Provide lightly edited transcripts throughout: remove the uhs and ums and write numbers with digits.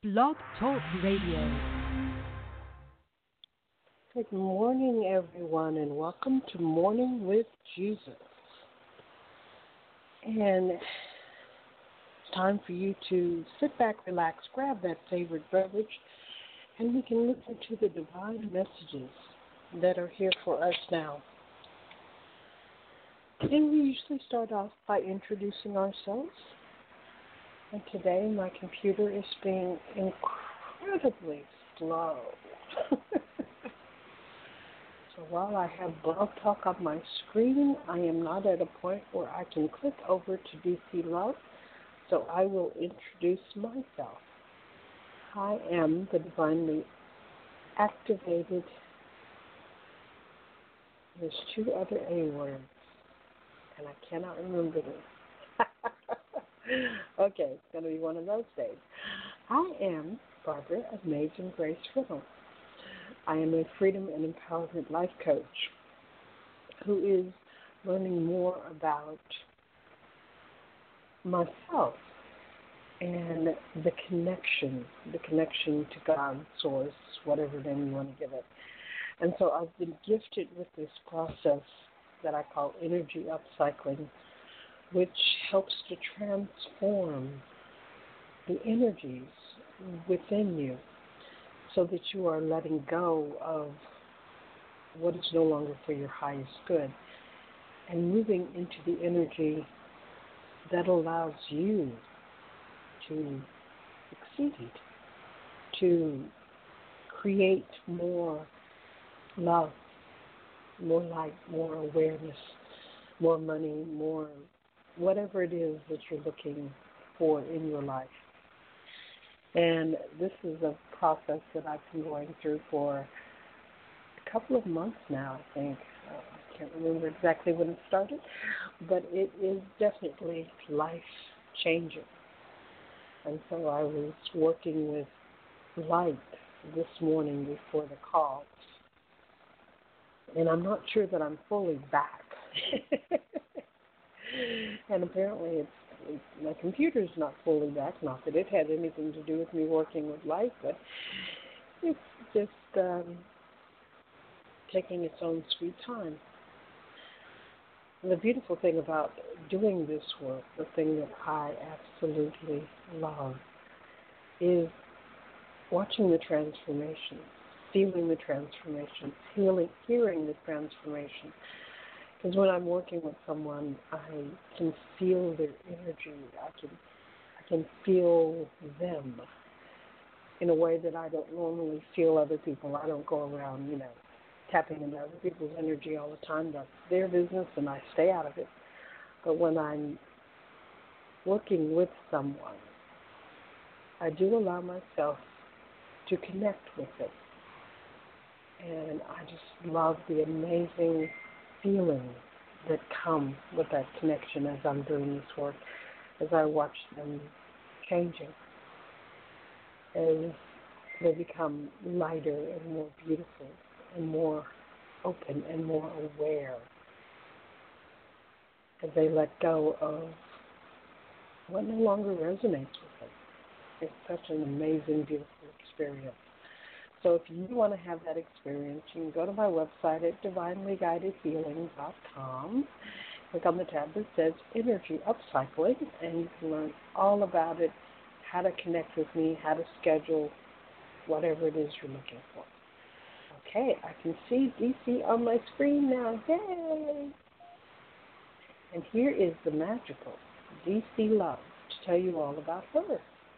Blog Talk Radio. Good morning, everyone, and welcome to Morning with Jesus. And it's time for you to sit back, relax, grab that favorite beverage, and we can listen to the divine messages that are here for us now. And we usually start off by introducing ourselves. And today my computer is being incredibly slow. So while I have Blog Talk on my screen, I am not at a point where I can click over to DC Love, so I will introduce myself. I am the divinely activated. There's two other A words, and I cannot remember them. Okay, it's going to be one of those days. I am Barbara of Amazing Grace Riddle. I am a freedom and empowerment life coach who is learning more about myself and the connection to God, Source, whatever name you want to give it. And so I've been gifted with this process that I call energy upcycling, which helps to transform the energies within you so that you are letting go of what is no longer for your highest good and moving into the energy that allows you to succeed, to create more love, more light, more awareness, more money, more whatever it is that you're looking for in your life. And this is a process that I've been going through for a couple of months now, I think. I can't remember exactly when it started, but it is definitely life-changing. And so I was working with light this morning before the call, and I'm not sure that I'm fully back. And apparently my computer's not fully back, not that it had anything to do with me working with light, but it's just taking its own sweet time. And the beautiful thing about doing this work, the thing that I absolutely love, is watching the transformation, feeling the transformation, hearing the transformation. Because when I'm working with someone, I can feel their energy. I can feel them in a way that I don't normally feel other people. I don't go around, tapping into other people's energy all the time. That's their business, and I stay out of it. But when I'm working with someone, I do allow myself to connect with it. And I just love the amazing feelings that come with that connection as I'm doing this work, as I watch them changing, as they become lighter and more beautiful and more open and more aware, as they let go of what no longer resonates with them. It's such an amazing, beautiful experience. So if you want to have that experience, you can go to my website at divinelyguidedhealing.com. Click on the tab that says Energy Upcycling, and you can learn all about it, how to connect with me, how to schedule, whatever it is you're looking for. Okay, I can see DC on my screen now. Yay! And here is the magical DC Love to tell you all about her.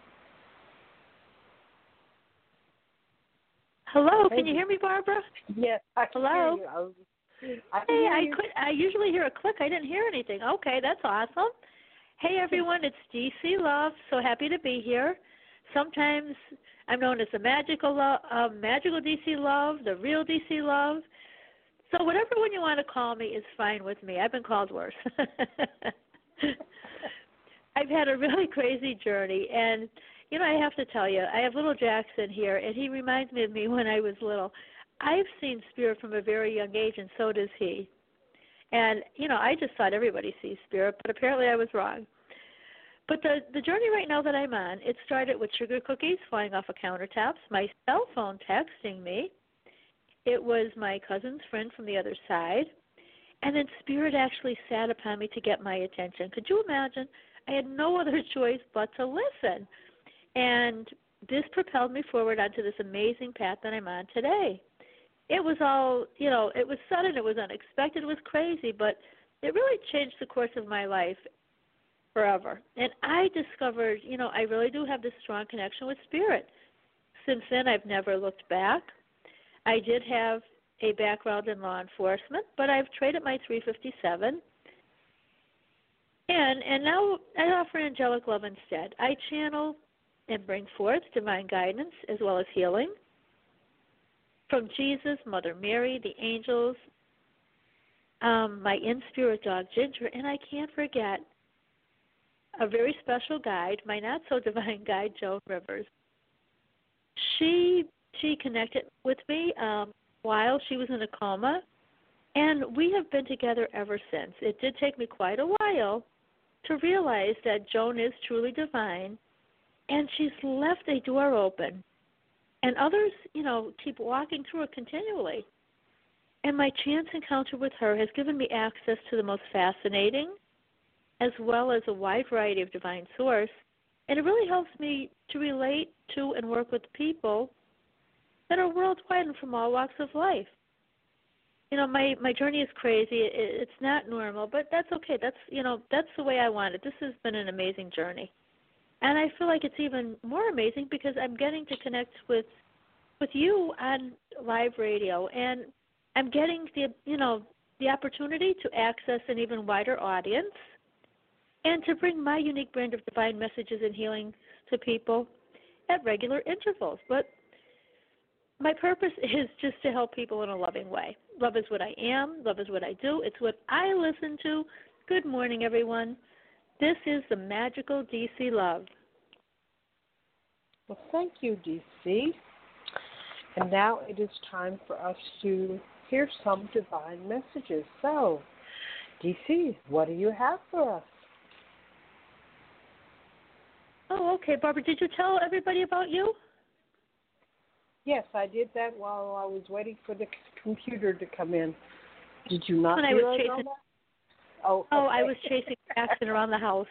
Hello, can you hear me, Barbara? Yes, I can Hello? hear you. I usually hear a click. I didn't hear anything. Okay, that's awesome. Hey, everyone, it's DC Love. So happy to be here. Sometimes I'm known as the magical DC Love, the real DC Love. So whatever one you want to call me is fine with me. I've been called worse. I've had a really crazy journey, and I have to tell you, I have little Jackson here, and he reminds me of me when I was little. I've seen spirit from a very young age, and so does he. And, I just thought everybody sees spirit, but apparently I was wrong. But the journey right now that I'm on, it started with sugar cookies flying off of countertops, my cell phone texting me. It was my cousin's friend from the other side. And then Spirit actually sat upon me to get my attention. Could you imagine? I had no other choice but to listen. And this propelled me forward onto this amazing path that I'm on today. It was all, it was sudden, it was unexpected, it was crazy, but it really changed the course of my life forever. And I discovered, I really do have this strong connection with Spirit. Since then, I've never looked back. I did have a background in law enforcement, but I've traded my 357. And now I offer angelic love instead. I channel and bring forth divine guidance as well as healing from Jesus, Mother Mary, the angels, my in-spirit dog Ginger, and I can't forget a very special guide, my not-so-divine guide, Joan Rivers. She connected with me while she was in a coma, and we have been together ever since. It did take me quite a while to realize that Joan is truly divine, and she's left a door open. And others, keep walking through it continually. And my chance encounter with her has given me access to the most fascinating as well as a wide variety of divine source. And it really helps me to relate to and work with people that are worldwide and from all walks of life. My journey is crazy. It's not normal, but that's okay. That's the way I want it. This has been an amazing journey. And I feel like it's even more amazing because I'm getting to connect with you on live radio, and I'm getting the opportunity to access an even wider audience and to bring my unique brand of divine messages and healing to people at regular intervals. But my purpose is just to help people in a loving way. Love is what I am. Love is what I do. It's what I listen to. Good morning, everyone. This is the magical DC Love. Well, thank you, DC. And now it is time for us to hear some divine messages. So, DC, what do you have for us? Oh, okay, Barbara. Did you tell everybody about you? Yes, I did that while I was waiting for the computer to come in. Did you not when hear I was us chasing, on that? Oh, okay. I was chasing Jackson around the house.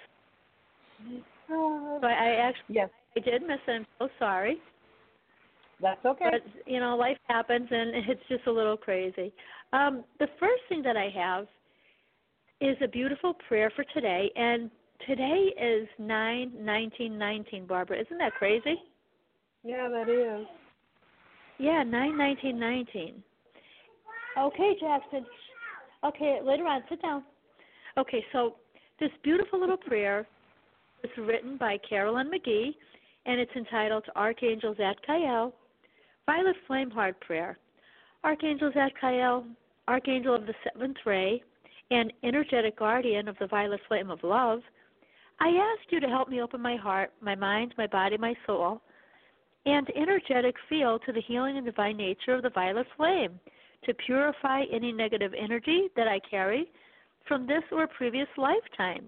So I actually, yes. I did miss it. I'm so sorry. That's okay. But, life happens, and it's just a little crazy. The first thing that I have is a beautiful prayer for today, and today is 9/19/19, Barbara. Isn't that crazy? Yeah, that is. Yeah, 9/19/19. Okay, Jackson. Okay, later on, sit down. Okay, so this beautiful little prayer was written by Carolyn McGee, and it's entitled Archangel Zadkiel, Violet Flame Heart Prayer. Archangel Zadkiel, Archangel of the Seventh Ray, and energetic guardian of the Violet Flame of Love, I ask you to help me open my heart, my mind, my body, my soul, and energetic field to the healing and divine nature of the Violet Flame, to purify any negative energy that I carry from this or previous lifetimes.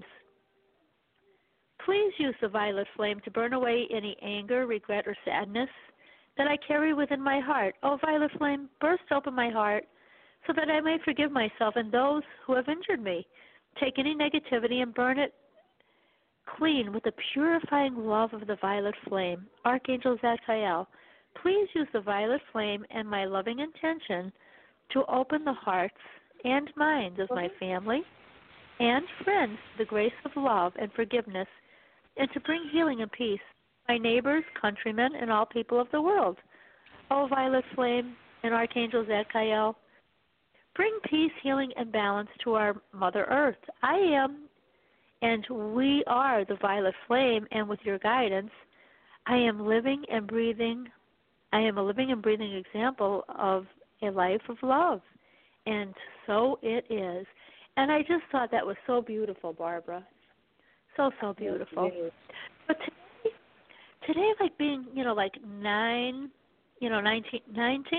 Please use the Violet Flame to burn away any anger, regret, or sadness that I carry within my heart. Oh, Violet Flame, burst open my heart so that I may forgive myself and those who have injured me. Take any negativity and burn it clean with the purifying love of the Violet Flame. Archangel Zadkiel, please use the Violet Flame and my loving intention to open the hearts and minds of my family and friends to the grace of love and forgiveness, and to bring healing and peace to my neighbors, countrymen, and all people of the world. O Violet Flame and Archangel Zadkiel, bring peace, healing, and balance to our Mother Earth. I am, and we are the Violet Flame, and with your guidance, I am living and breathing. I am a living and breathing example of a life of love. And so it is. And I just thought that was so beautiful, Barbara. So beautiful. But today like being, like 19,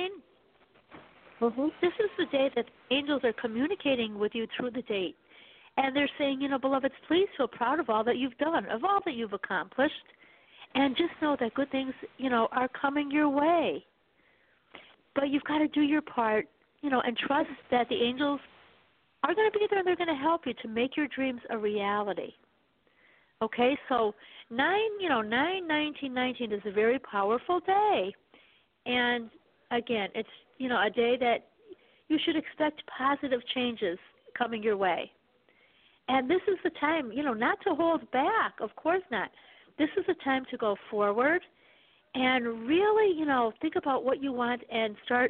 Mm-hmm. This is the day that angels are communicating with you through the date. And they're saying, beloveds, please feel proud of all that you've done, of all that you've accomplished, and just know that good things, are coming your way. But you've got to do your part, and trust that the angels are going to be there and they're going to help you to make your dreams a reality. Okay, so 9/19/19 is a very powerful day. And again, it's, a day that you should expect positive changes coming your way. And this is the time, not to hold back, of course not. This is the time to go forward and really, think about what you want and start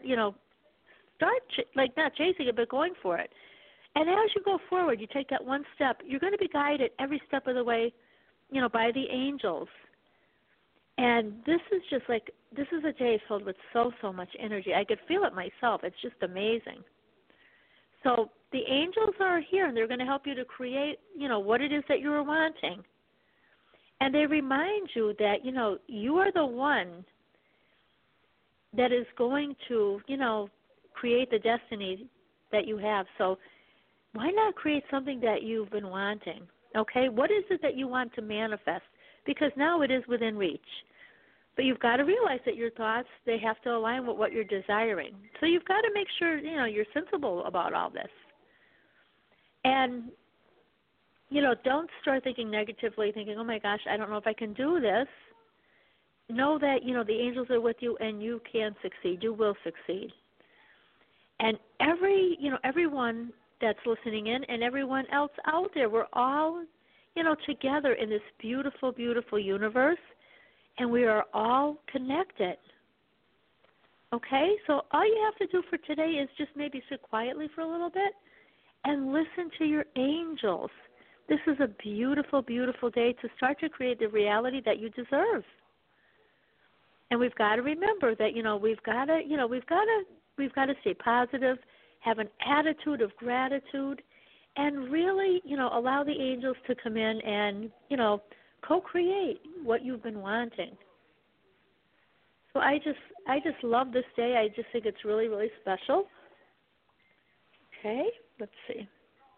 not chasing it, but going for it. And as you go forward, you take that one step, you're going to be guided every step of the way, by the angels. And this is a day filled with so much energy. I could feel it myself. It's just amazing. So the angels are here, and they're going to help you to create, what it is that you're wanting. And they remind you that, you are the one that is going to, create the destiny that you have. So why not create something that you've been wanting? Okay, what is it that you want to manifest? Because now it is within reach. But you've got to realize that your thoughts, they have to align with what you're desiring. So you've got to make sure, you're sensible about all this. And, don't start thinking negatively, thinking, oh, my gosh, I don't know if I can do this. Know that, the angels are with you and you can succeed. You will succeed. And everyone that's listening in and everyone else out there, we're all, together in this beautiful, beautiful universe, and we are all connected. Okay? So all you have to do for today is just maybe sit quietly for a little bit and listen to your angels. This is a beautiful, beautiful day to start to create the reality that you deserve. And we've got to remember that, we've got to stay positive, have an attitude of gratitude, and really, allow the angels to come in and, co-create what you've been wanting. So I just love this day. I just think it's really, really special. Okay, let's see.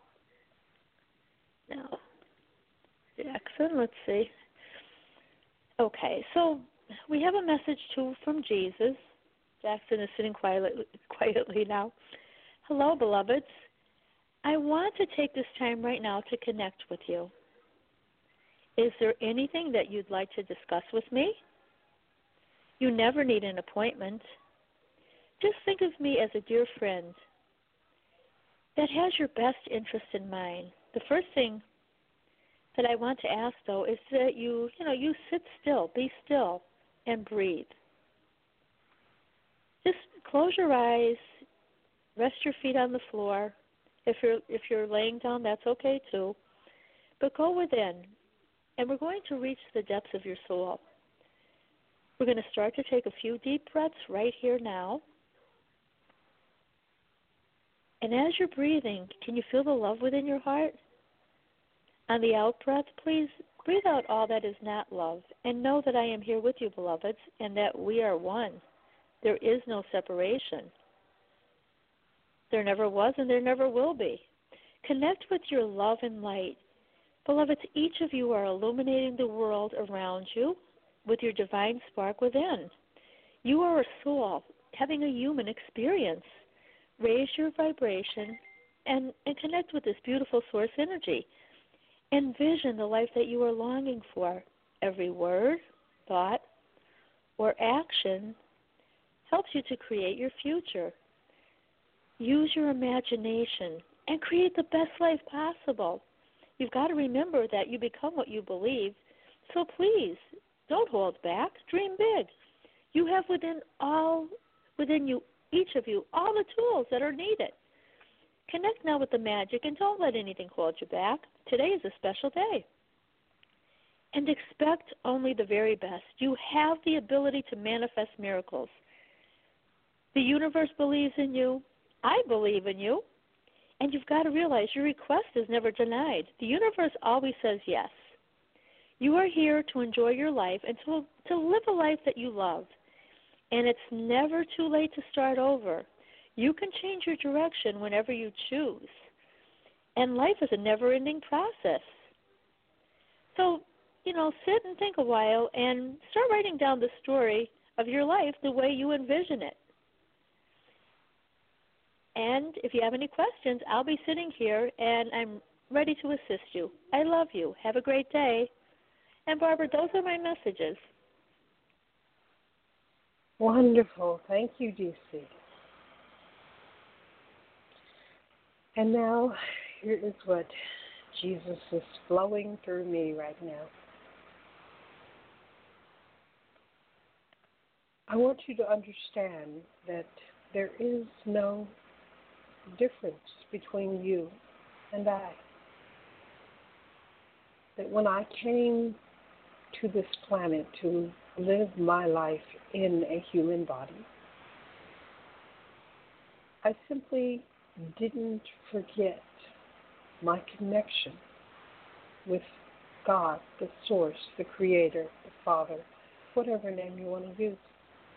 Now, Jackson, let's see. Okay, so we have a message, too, from Jesus. Jackson is sitting quietly now. Hello, beloveds. I want to take this time right now to connect with you. Is there anything that you'd like to discuss with me? You never need an appointment. Just think of me as a dear friend that has your best interest in mind. The first thing that I want to ask, though, is that you sit still, be still, and breathe. Just close your eyes, rest your feet on the floor. If you're laying down, that's okay too. But go within, and we're going to reach the depths of your soul. We're going to start to take a few deep breaths right here now. And as you're breathing, can you feel the love within your heart? On the out breath, please breathe out all that is not love, and know that I am here with you, beloveds, and that we are one. There is no separation. There never was and there never will be. Connect with your love and light. Beloveds, each of you are illuminating the world around you with your divine spark within. You are a soul having a human experience. Raise your vibration and connect with this beautiful source energy. Envision the life that you are longing for. Every word, thought, or action helps you to create your future. Use your imagination and create the best life possible. You've got to remember that you become what you believe, so please don't hold back. Dream big. You have within you, each of you, all the tools that are needed. Connect now with the magic and don't let anything hold you back. Today is a special day. And expect only the very best. You have the ability to manifest miracles. The universe believes in you. I believe in you. And you've got to realize your request is never denied. The universe always says yes. You are here to enjoy your life and to live a life that you love. And it's never too late to start over. You can change your direction whenever you choose. And life is a never-ending process. So, sit and think a while and start writing down the story of your life the way you envision it. And if you have any questions, I'll be sitting here and I'm ready to assist you. I love you. Have a great day. And Barbara, those are my messages. Wonderful. Thank you, DC. And now, here is what Jesus is flowing through me right now. I want you to understand that there is no difference between you and I. That when I came to this planet to live my life in a human body, I simply didn't forget my connection with God, the Source, the Creator, the Father, whatever name you want to use.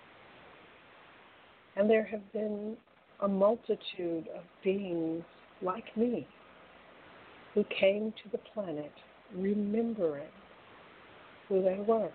And there have been a multitude of beings like me who came to the planet remembering who they were.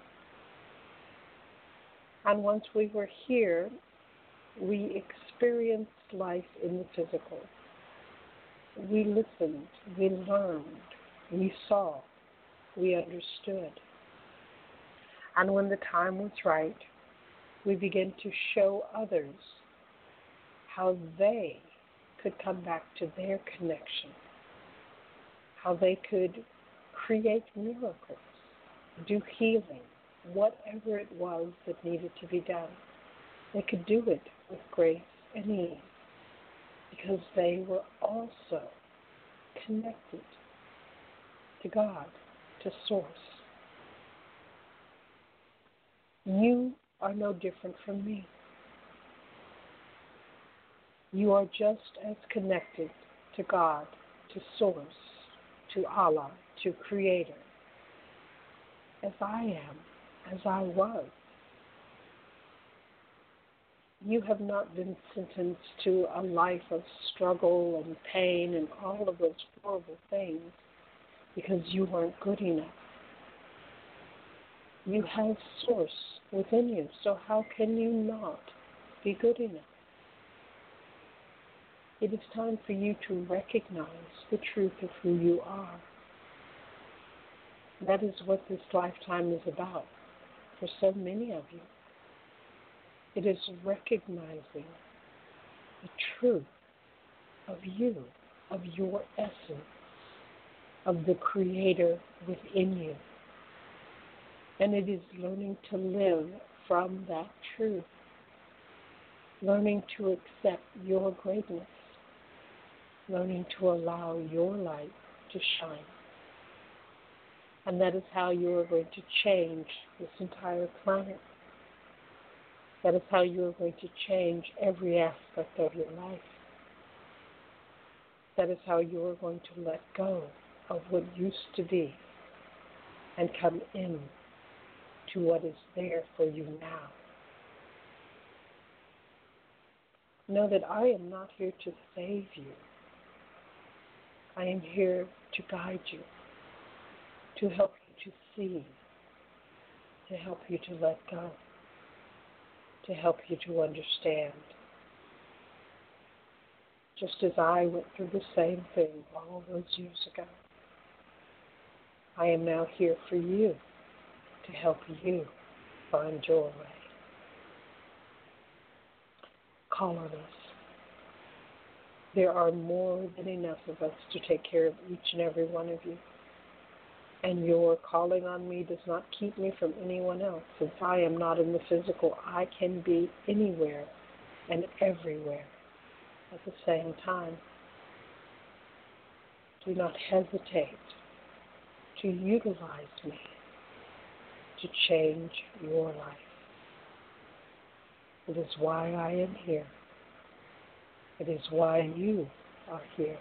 And once we were here, we experienced life in the physical. We listened, we learned, we saw, we understood. And when the time was right, we began to show others how they could come back to their connection, how they could create miracles, do healing, whatever it was that needed to be done. They could do it with grace and ease because they were also connected to God, to Source. You are no different from me. You are just as connected to God, to Source, to Allah, to Creator, as I am, as I was. You have not been sentenced to a life of struggle and pain and all of those horrible things because you weren't good enough. You have Source within you, so how can you not be good enough? It is time for you to recognize the truth of who you are. That is what this lifetime is about for so many of you. It is recognizing the truth of you, of your essence, of the Creator within you. And it is learning to live from that truth, learning to accept your greatness, learning to allow your light to shine. And that is how you are going to change this entire planet. That is how you are going to change every aspect of your life. That is how you are going to let go of what used to be and come in to what is there for you now. Know that I am not here to save you. I am here to guide you, to help you to see, to help you to let go, to help you to understand. Just as I went through the same thing all those years ago, I am now here for you, to help you find your way. Call on us. There are more than enough of us to take care of each and every one of you. And your calling on me does not keep me from anyone else. Since I am not in the physical, I can be anywhere and everywhere at the same time. Do not hesitate to utilize me to change your life. It is why I am here. It is why you are here.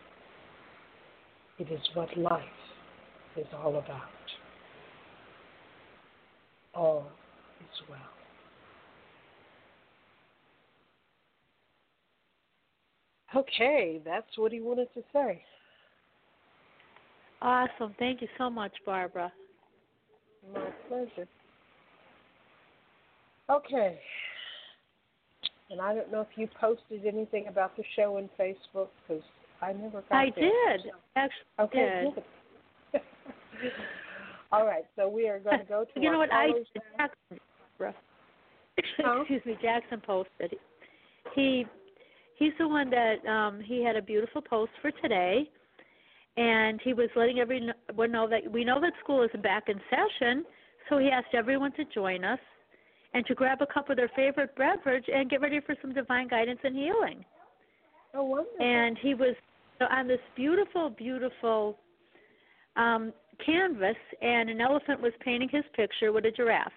It is what life is all about. All is well. Okay, that's what he wanted to say. Awesome. Thank you so much, Barbara. My pleasure. Okay. And I don't know if you posted anything about the show on Facebook because I never got I there. did. Actually, Okay, did. good. All right, so we are going to go to you know what? callers Jackson, Huh? excuse me, Jackson posted. He's the one that he had a beautiful post for today, and he was letting everyone know that we know that school is back in session, so he asked everyone to join us and to grab a cup of their favorite beverage and get ready for some divine guidance and healing. Oh, wonderful. And he was on this beautiful, beautiful canvas, and an elephant was painting his picture with a giraffe.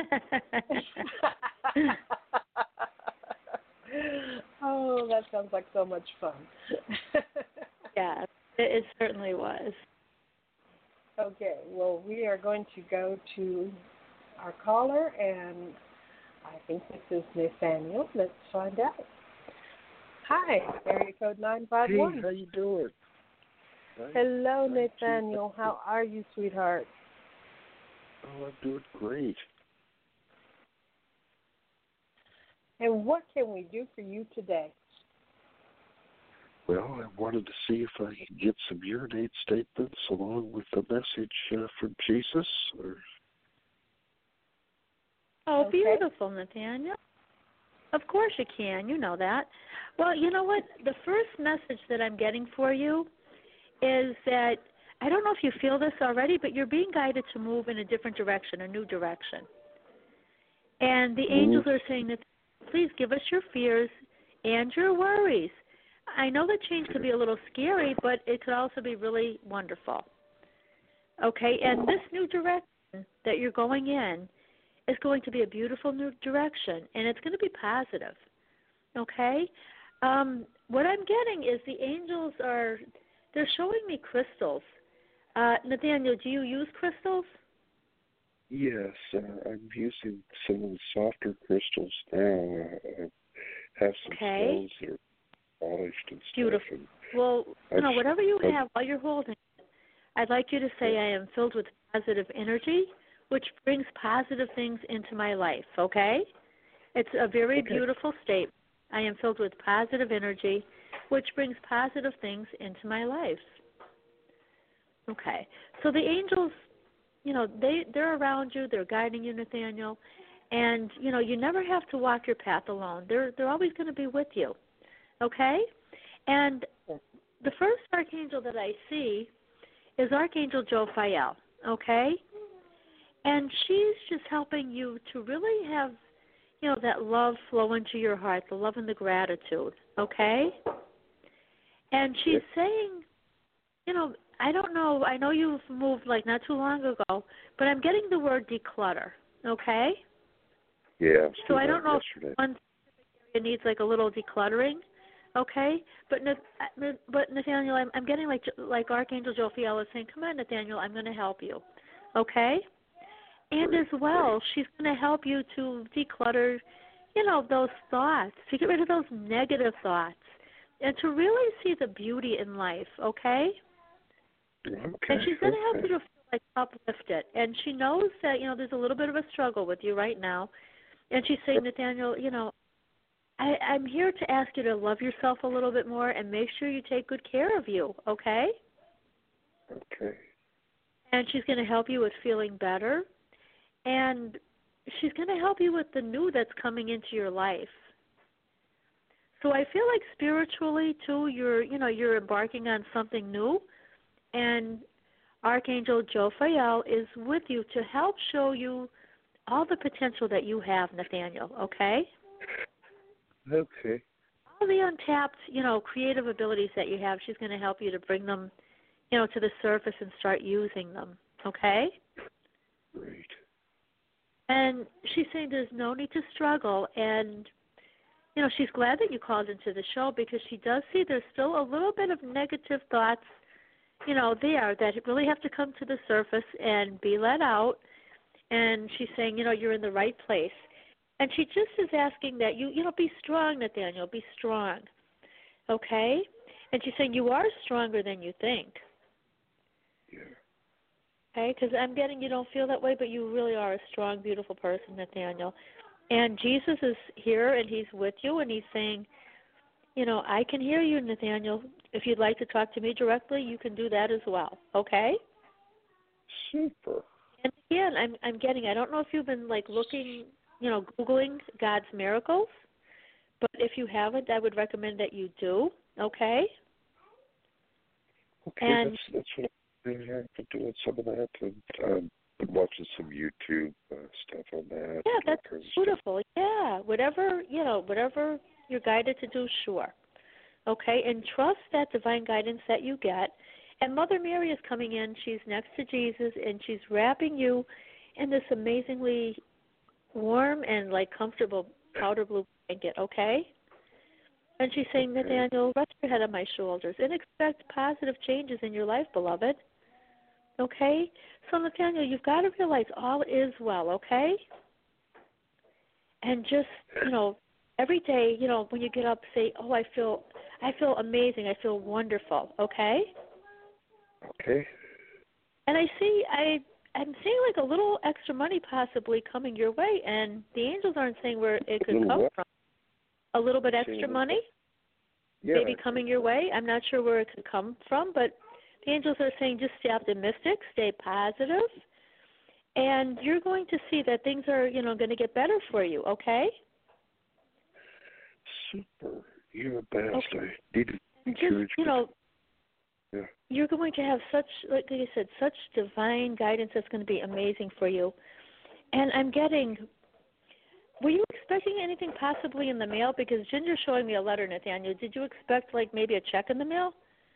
Oh, that sounds like so much fun. Yeah, it certainly was. Okay, well, we are going to go to our caller, and I think this is Nathaniel. Let's find out. Hi, area code 951. Hey, how you doing? Hello, Nathaniel. How are you, sweetheart? Oh, I'm doing great. And what can we do for you today? Well, I wanted to see if I could get some urinate statements along with a message from Jesus. Or... Oh, Okay. beautiful, Nathaniel. Of course you can. You know that. Well, you know what? The first message that I'm getting for you is that, I don't know if you feel this already, but you're being guided to move in a different direction, a new direction. And the angels are saying that, please give us your fears and your worries. I know that change could be a little scary, but it could also be really wonderful. Okay, and this new direction that you're going in is going to be a beautiful new direction, and it's going to be positive. Okay? What I'm getting is the angels they're showing me crystals. Nathaniel, do you use crystals? Yes, I'm using some of the softer crystals now. I have some stones that are polished and stuff. Beautiful. And well, whatever you have while you're holding it, I'd like you to say, I am filled with positive energy, which brings positive things into my life, okay? It's a very beautiful statement. I am filled with positive energy, which brings positive things into my life. Okay. So the angels, they're around you. They're guiding you, Nathaniel. And, you never have to walk your path alone. They're always going to be with you, okay? And the first archangel that I see is Archangel Jophiel, okay? And she's just helping you to really have, that love flow into your heart, the love and the gratitude, okay? And she's saying, I don't know, I know you've moved not too long ago, but I'm getting the word declutter, okay? Yeah. So I don't know if one area needs a little decluttering, okay? But Nathaniel, I'm getting like Archangel Jophiel is saying, come on, Nathaniel, I'm going to help you, okay? And as well, she's going to help you to declutter, those thoughts, to get rid of those negative thoughts, and to really see the beauty in life, okay? Okay. And she's going to help you to feel uplifted. And she knows that, there's a little bit of a struggle with you right now. And she's saying, Nathaniel, I'm here to ask you to love yourself a little bit more and make sure you take good care of you, okay? Okay. And she's going to help you with feeling better. And she's going to help you with the new that's coming into your life. So I feel like spiritually, too, you're embarking on something new. And Archangel Jophiel is with you to help show you all the potential that you have, Nathaniel, okay? Okay. All the untapped, creative abilities that you have, she's going to help you to bring them, to the surface and start using them, okay? Great. And she's saying there's no need to struggle, and, she's glad that you called into the show because she does see there's still a little bit of negative thoughts, there that really have to come to the surface and be let out. And she's saying, you're in the right place. And she just is asking that you be strong, Nathaniel, be strong, okay? And she's saying you are stronger than you think. okay? Because I'm getting you don't feel that way, but you really are a strong, beautiful person, Nathaniel. And Jesus is here, and he's with you, and he's saying, I can hear you, Nathaniel. If you'd like to talk to me directly, you can do that as well, okay? Super. And again, I'm getting, I don't know if you've been, looking, Googling God's miracles, but if you haven't, I would recommend that you do, okay? Okay, and that's what I've been doing some of that, and been watching some YouTube stuff on that. yeah, that's kind of beautiful. Yeah, whatever you're guided to do, sure. Okay, and trust that divine guidance that you get. And Mother Mary is coming in. She's next to Jesus, and she's wrapping you in this amazingly warm and comfortable powder blue blanket. Okay. And she's saying, Okay. Nathaniel, rest your head on my shoulders and expect positive changes in your life, beloved. Okay? So, Nathaniel, you've got to realize all is well, okay? And just, every day, when you get up, say, oh, I feel amazing. I feel wonderful, okay? Okay. And I'm seeing a little extra money possibly coming your way, and the angels aren't saying where it could come from. A little bit extra money, maybe coming your way. I'm not sure where it could come from, but the angels are saying just stay optimistic, stay positive, and you're going to see that things are, going to get better for you, okay? Super. You're the best. Okay. I needed encouragement. You're going to have such, like I said, such divine guidance that's going to be amazing for you. And I'm getting, were you expecting anything possibly in the mail? Because Ginger's showing me a letter, Nathaniel. Did you expect maybe a check in the mail?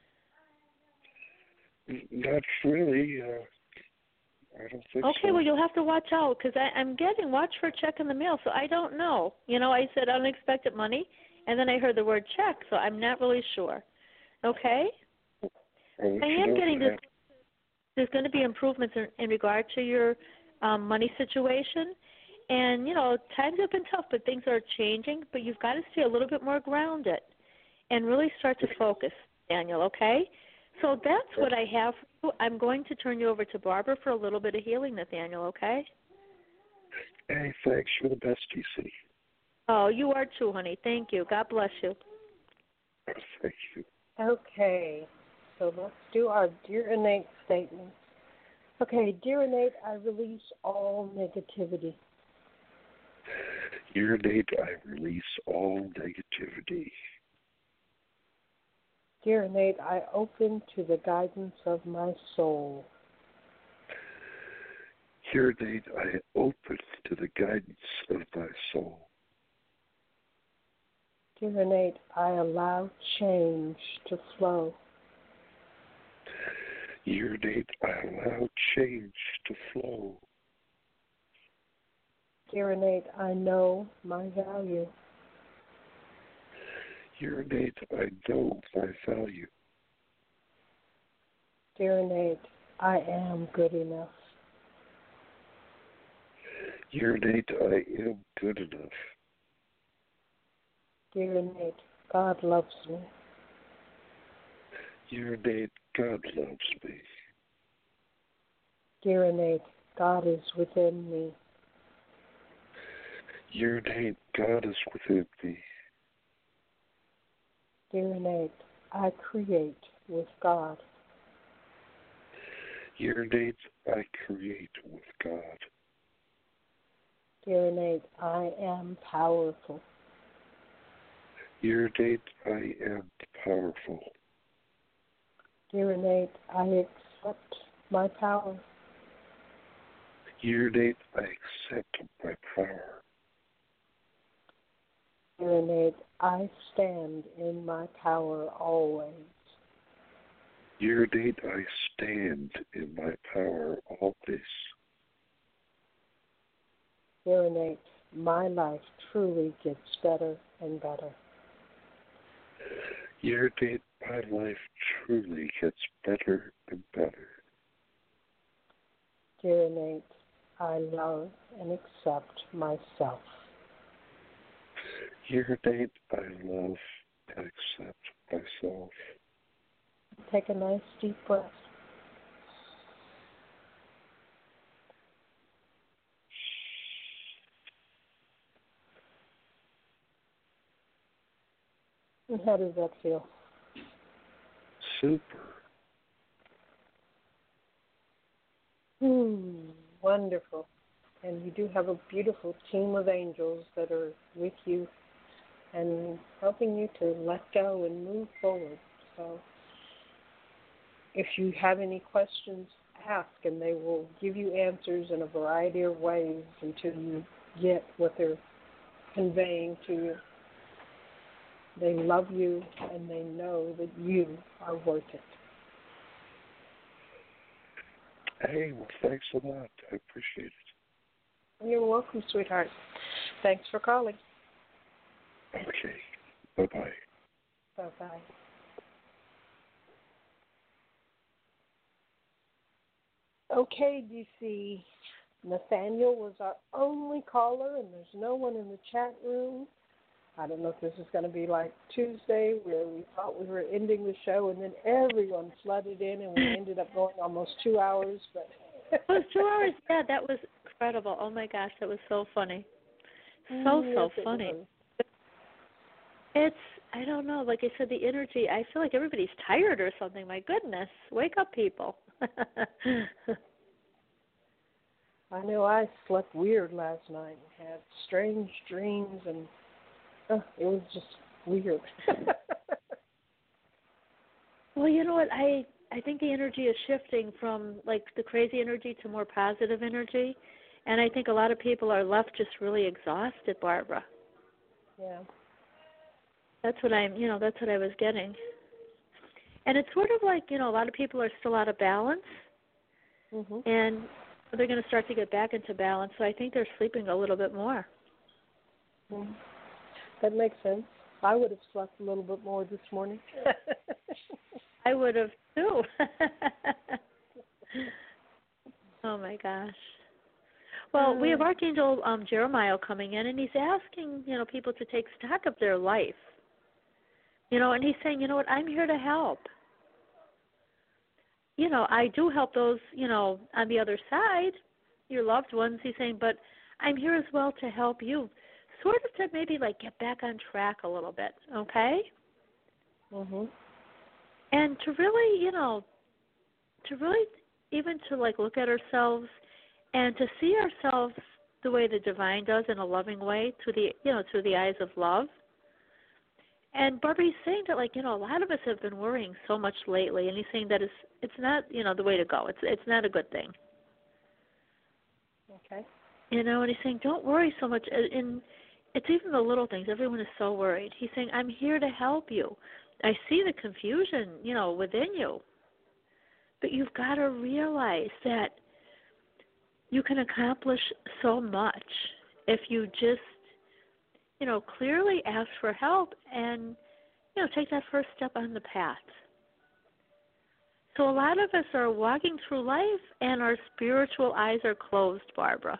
Not really. I don't think so. Okay, well, you'll have to watch out because I'm getting watch for a check in the mail, so I don't know. I said unexpected money, and then I heard the word check, so I'm not really sure. Okay? I am getting this. There's going to be improvements in regard to your money situation. And, times have been tough, but things are changing. But you've got to stay a little bit more grounded and really start to focus, Daniel, okay? So that's what I have for you. I'm going to turn you over to Barbara for a little bit of healing, Nathaniel, okay? Hey, thanks. You're the best, DC. Oh, you are too, honey. Thank you. God bless you. Thank you. Okay, so let's do our Dear Innate statements. Okay, Dear Innate, I release all negativity. Dear Innate, I release all negativity. Dear Innate, I open to the guidance of my soul. Dear Innate, I open to the guidance of my soul. Dear Innate, I allow change to flow. Dear Innate, I allow change to flow. Dear Innate, I know my value. Dear Innate, I know my value. Dear Innate, I am good enough. Dear Innate, I am good enough. Dear Innate, God loves me. Dear Innate, God loves me. Dear Innate, God is within me. Dear Innate, God is within me. Dear Innate, I create with God. Dear Innate, I create with God. Dear Innate, I am powerful. Dear Innate, I am powerful. Dear Innate, I accept my power. Dear Innate, I accept my power. Dear Innate, I stand in my power always. Dear Innate, I stand in my power always. Dear Innate, my life truly gets better and better. Dear Innate, my life truly gets better and better. Dear Innate, I love and accept myself. Dear Innate, I love and accept myself. Take a nice deep breath. And how does that feel? Super. Wonderful. And you do have a beautiful team of angels that are with you and helping you to let go and move forward. So if you have any questions, ask, and they will give you answers in a variety of ways until you get what they're conveying to you. They love you, and they know that you are worth it. Hey, well, thanks a lot. I appreciate it. You're welcome, sweetheart. Thanks for calling. Okay. Bye-bye. Bye-bye. Okay, DC. Nathaniel was our only caller, and there's no one in the chat room. I don't know if this is going to be like Tuesday where we thought we were ending the show, and then everyone flooded in, and we ended up going almost 2 hours. But it was 2 hours. Yeah, that was incredible. Oh, my gosh, that was so funny. So funny. It's, I don't know, like I said, the energy, I feel like everybody's tired or something. My goodness, wake up, people. I know I slept weird last night and had strange dreams, and it was just weird. Well, you know what? I think the energy is shifting from, like, the crazy energy to more positive energy, and I think a lot of people are left just really exhausted, Barbara. Yeah. That's what I was getting. And it's sort of like, a lot of people are still out of balance, and they're going to start to get back into balance, so I think they're sleeping a little bit more. That makes sense. I would have slept a little bit more this morning. I would have, too. Oh, my gosh. Well, we have Archangel Jeremiah coming in, and he's asking, people to take stock of their life. And he's saying, you know what, I'm here to help. I do help those, on the other side, your loved ones. He's saying, but I'm here as well to help you, sort of to maybe, like, get back on track a little bit, okay? And to really, even to, like, look at ourselves and to see ourselves the way the divine does in a loving way, through the eyes of love. And Barbara, he's saying that, like, a lot of us have been worrying so much lately, and he's saying that it's not, the way to go. It's not a good thing. Okay. And he's saying, don't worry so much. And it's even the little things. Everyone is so worried. He's saying, I'm here to help you. I see the confusion, within you. But you've got to realize that you can accomplish so much if you just, clearly ask for help and, take that first step on the path. So a lot of us are walking through life and our spiritual eyes are closed, Barbara.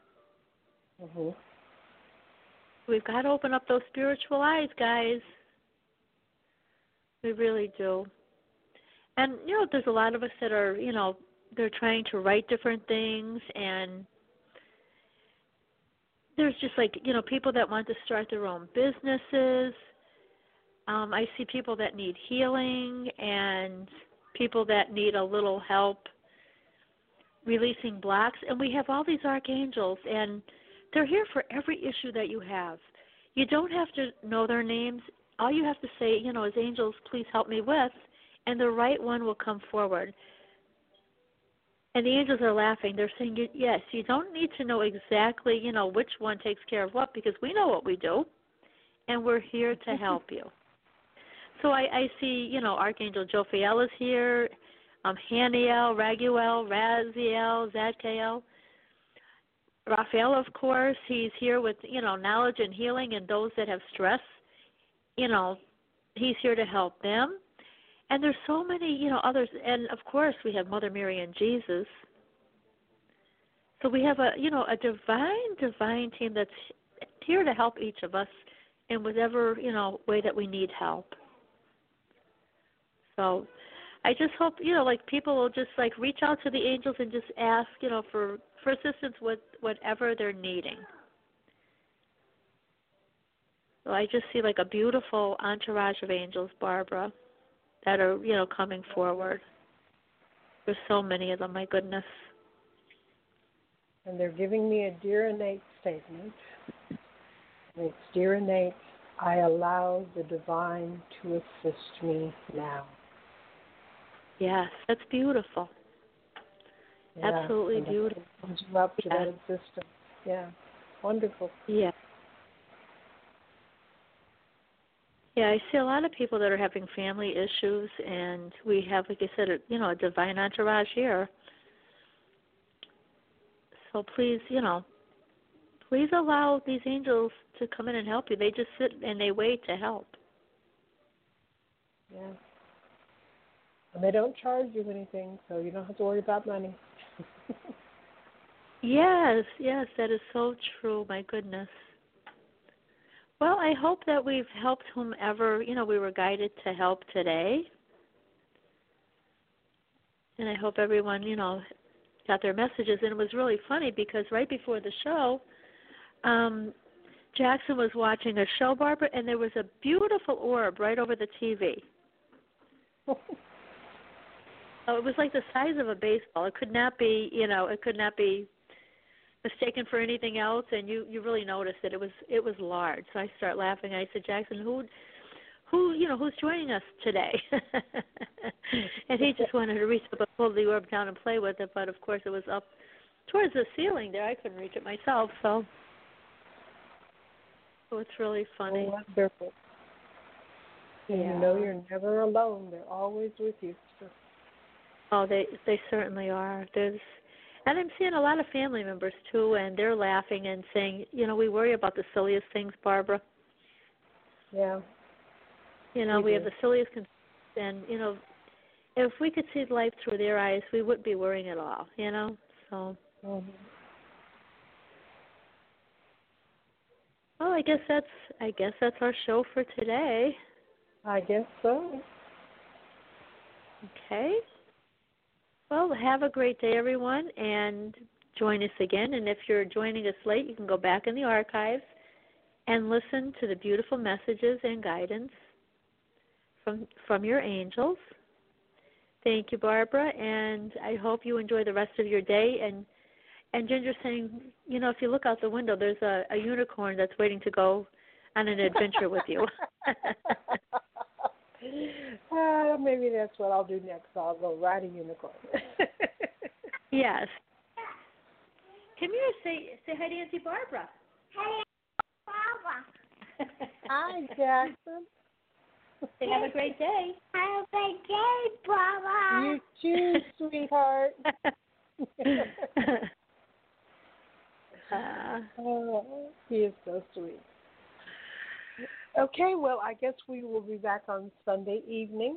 We've got to open up those spiritual eyes, guys. We really do. And, there's a lot of us that are, they're trying to write different things, and there's just, like, people that want to start their own businesses. I see people that need healing and people that need a little help releasing blocks. And we have all these archangels, and they're here for every issue that you have. You don't have to know their names. All you have to say, is, angels, please help me with, and the right one will come forward. And the angels are laughing. They're saying, yes, you don't need to know exactly, which one takes care of what, because we know what we do, and we're here to help you. So I see, Archangel Jophiel is here, Haniel, Raguel, Raziel, Zadkiel. Raphael, of course, he's here with, knowledge and healing, and those that have stress, he's here to help them. And there's so many, others. And, of course, we have Mother Mary and Jesus. So we have a divine team that's here to help each of us in whatever, way that we need help. So I just hope, people will just, reach out to the angels and just ask, for assistance with whatever they're needing. So So I just see like a beautiful entourage of angels, Barbara, that are, coming forward. There's so many of them, my goodness. And they're giving me a Dear Innate statement. And it's, Dear Innate, I allow the divine to assist me now. Yes, that's beautiful. Yeah, Absolutely beautiful. You're up to that existence. Yeah, wonderful. Yeah. Yeah, I see a lot of people that are having family issues, and we have, like I said, a divine entourage here. So please, please allow these angels to come in and help you. They just sit and they wait to help. Yeah. And they don't charge you anything, so you don't have to worry about money. Yes, that is so true. My goodness. Well, I hope that we've helped whomever, we were guided to help today. And I hope everyone, got their messages. And it was really funny because right before the show, Jackson was watching a show, Barbara, and there was a beautiful orb right over the TV. Oh, it was like the size of a baseball. It could not be, mistaken for anything else, and you really noticed that it was large. So I start laughing. I said, Jackson, who's joining us today? And he just wanted to reach up and pull the orb down and play with it, but of course it was up towards the ceiling there. I couldn't reach it myself, so it's really funny. Oh, wonderful. And yeah. You know you're never alone. They're always with you. So. Oh, they certainly are. And I'm seeing a lot of family members, too, and they're laughing and saying, we worry about the silliest things, Barbara. Yeah. We have the silliest concerns, and, if we could see life through their eyes, we wouldn't be worrying at all, so. Mm-hmm. Well, I guess that's our show for today. I guess so. Okay. Well, have a great day, everyone, and join us again. And if you're joining us late, you can go back in the archives and listen to the beautiful messages and guidance from your angels. Thank you, Barbara, and I hope you enjoy the rest of your day. And Ginger's saying, if you look out the window, there's a unicorn that's waiting to go on an adventure with you. Maybe that's what I'll do next. I'll go ride a unicorn. Yes. Come here, say hi to Auntie Barbara. Hi, Barbara. Hi, Jackson. Say have a great day. Have a great day, Barbara. You too, sweetheart. Oh, he is so sweet. Okay, well, I guess we will be back on Sunday evening.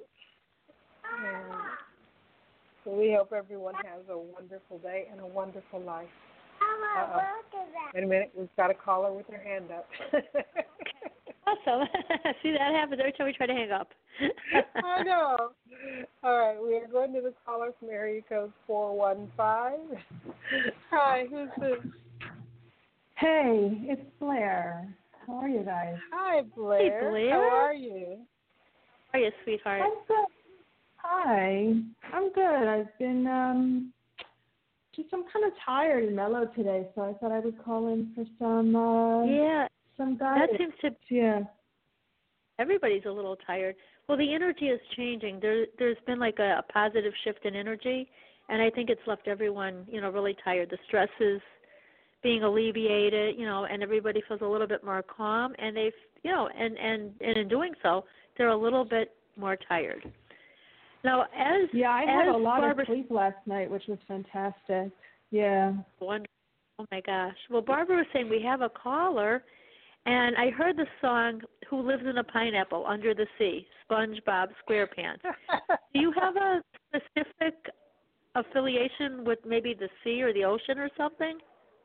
So we hope everyone has a wonderful day and a wonderful life. Wait a minute, we've got a caller with her hand up. Awesome. See, that happens every time we try to hang up. I know. All right, we are going to the caller from area code 415. Hi, who's this? Hey, it's Blair. How are you guys? Hi, Blair. Hey, Blair. How are you? How are you, sweetheart? I'm good. Hi. I'm good. I've been I'm kind of tired and mellow today, so I thought I would call in for some guidance. That seems to everybody's a little tired. Well, the energy is changing. There's been like a positive shift in energy, and I think it's left everyone, really tired. The stress is being alleviated, and everybody feels a little bit more calm, and they've, and in doing so, they're a little bit more tired. Now, I had a lot Barbara, of sleep last night, which was fantastic. Yeah. Wonderful. Oh my gosh. Well, Barbara was saying we have a caller, and I heard the song "Who Lives in a Pineapple Under the Sea," SpongeBob SquarePants. Do you have a specific affiliation with maybe the sea or the ocean or something?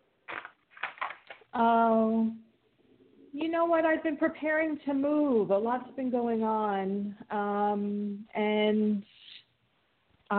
Oh, you know what? I've been preparing to move. A lot's been going on, and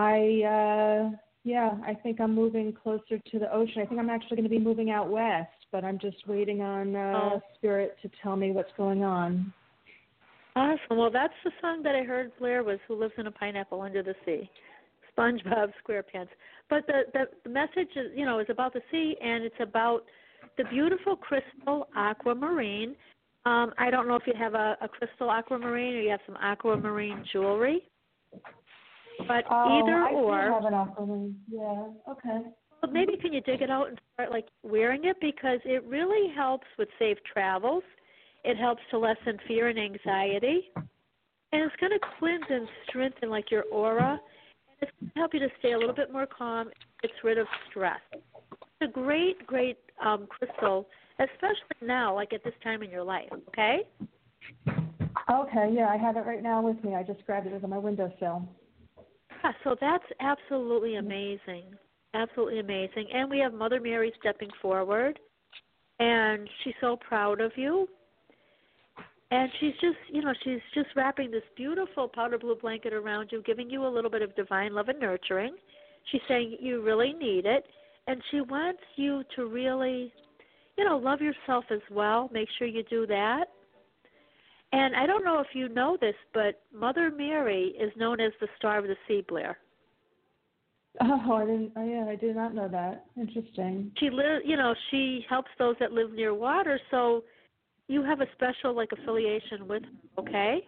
I think I'm moving closer to the ocean. I think I'm actually going to be moving out west, but I'm just waiting on Spirit to tell me what's going on. Awesome. Well, that's the song that I heard Blair was Who Lives in a Pineapple Under the Sea, SpongeBob SquarePants. But the message is, is about the sea, and it's about the beautiful crystal aquamarine. I don't know if you have a crystal aquamarine or you have some aquamarine jewelry. But either or. I do have an aquamarine. Yeah. Okay. Well, maybe can you dig it out and start wearing it, because it really helps with safe travels. It helps to lessen fear and anxiety, and it's going to cleanse and strengthen your aura. And it's going to help you to stay a little bit more calm. It's rid of stress. It's a great crystal, especially now, at this time in your life. Okay. Okay. Yeah, I have it right now with me. I just grabbed it. It was on my windowsill. Yeah, so that's absolutely amazing. Absolutely amazing. And we have Mother Mary stepping forward, and she's so proud of you. And she's just wrapping this beautiful powder blue blanket around you, giving you a little bit of divine love and nurturing. She's saying you really need it, and she wants you to really, love yourself as well. Make sure you do that. And I don't know if you know this, but Mother Mary is known as the Star of the Sea, Blair. Oh, I didn't. Oh, yeah, I did not know that. Interesting. She helps those that live near water, so you have a special affiliation with her. Okay.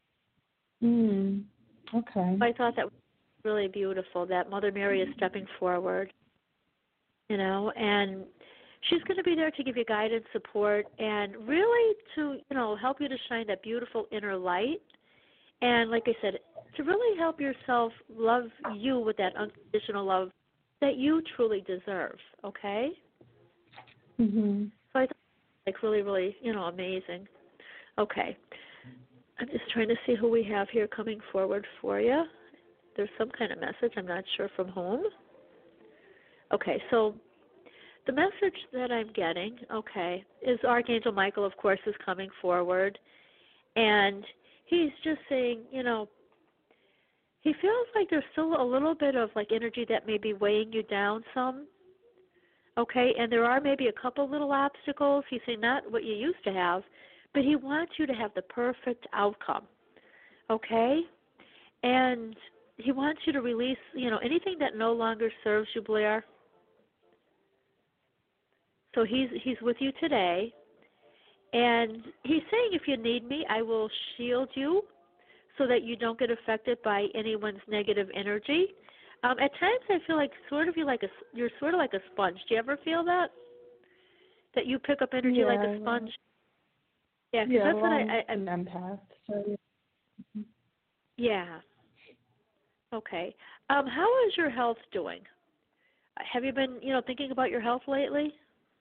Okay. I thought that was really beautiful. That Mother Mary is stepping forward. And she's going to be there to give you guidance, support, and really to help you to shine that beautiful inner light. And like I said, to really help yourself love you with that unconditional love that you truly deserve, okay? Mhm. So I thought it was really, really, amazing. Okay. I'm just trying to see who we have here coming forward for you. There's some kind of message. I'm not sure from whom. Okay, so the message that I'm getting, is Archangel Michael, of course, is coming forward. And he's just saying, he feels like there's still a little bit of energy that may be weighing you down some. Okay, and there are maybe a couple little obstacles. He's saying not what you used to have, but he wants you to have the perfect outcome. Okay? And he wants you to release, anything that no longer serves you, Blair. So he's with you today. And he's saying if you need me, I will shield you so that you don't get affected by anyone's negative energy. At times I feel like you're sort of like a sponge. Do you ever feel that? That you pick up energy like a sponge? Yeah, that's what I'm an empath. So. Yeah. Okay. How is your health doing? Have you been, thinking about your health lately?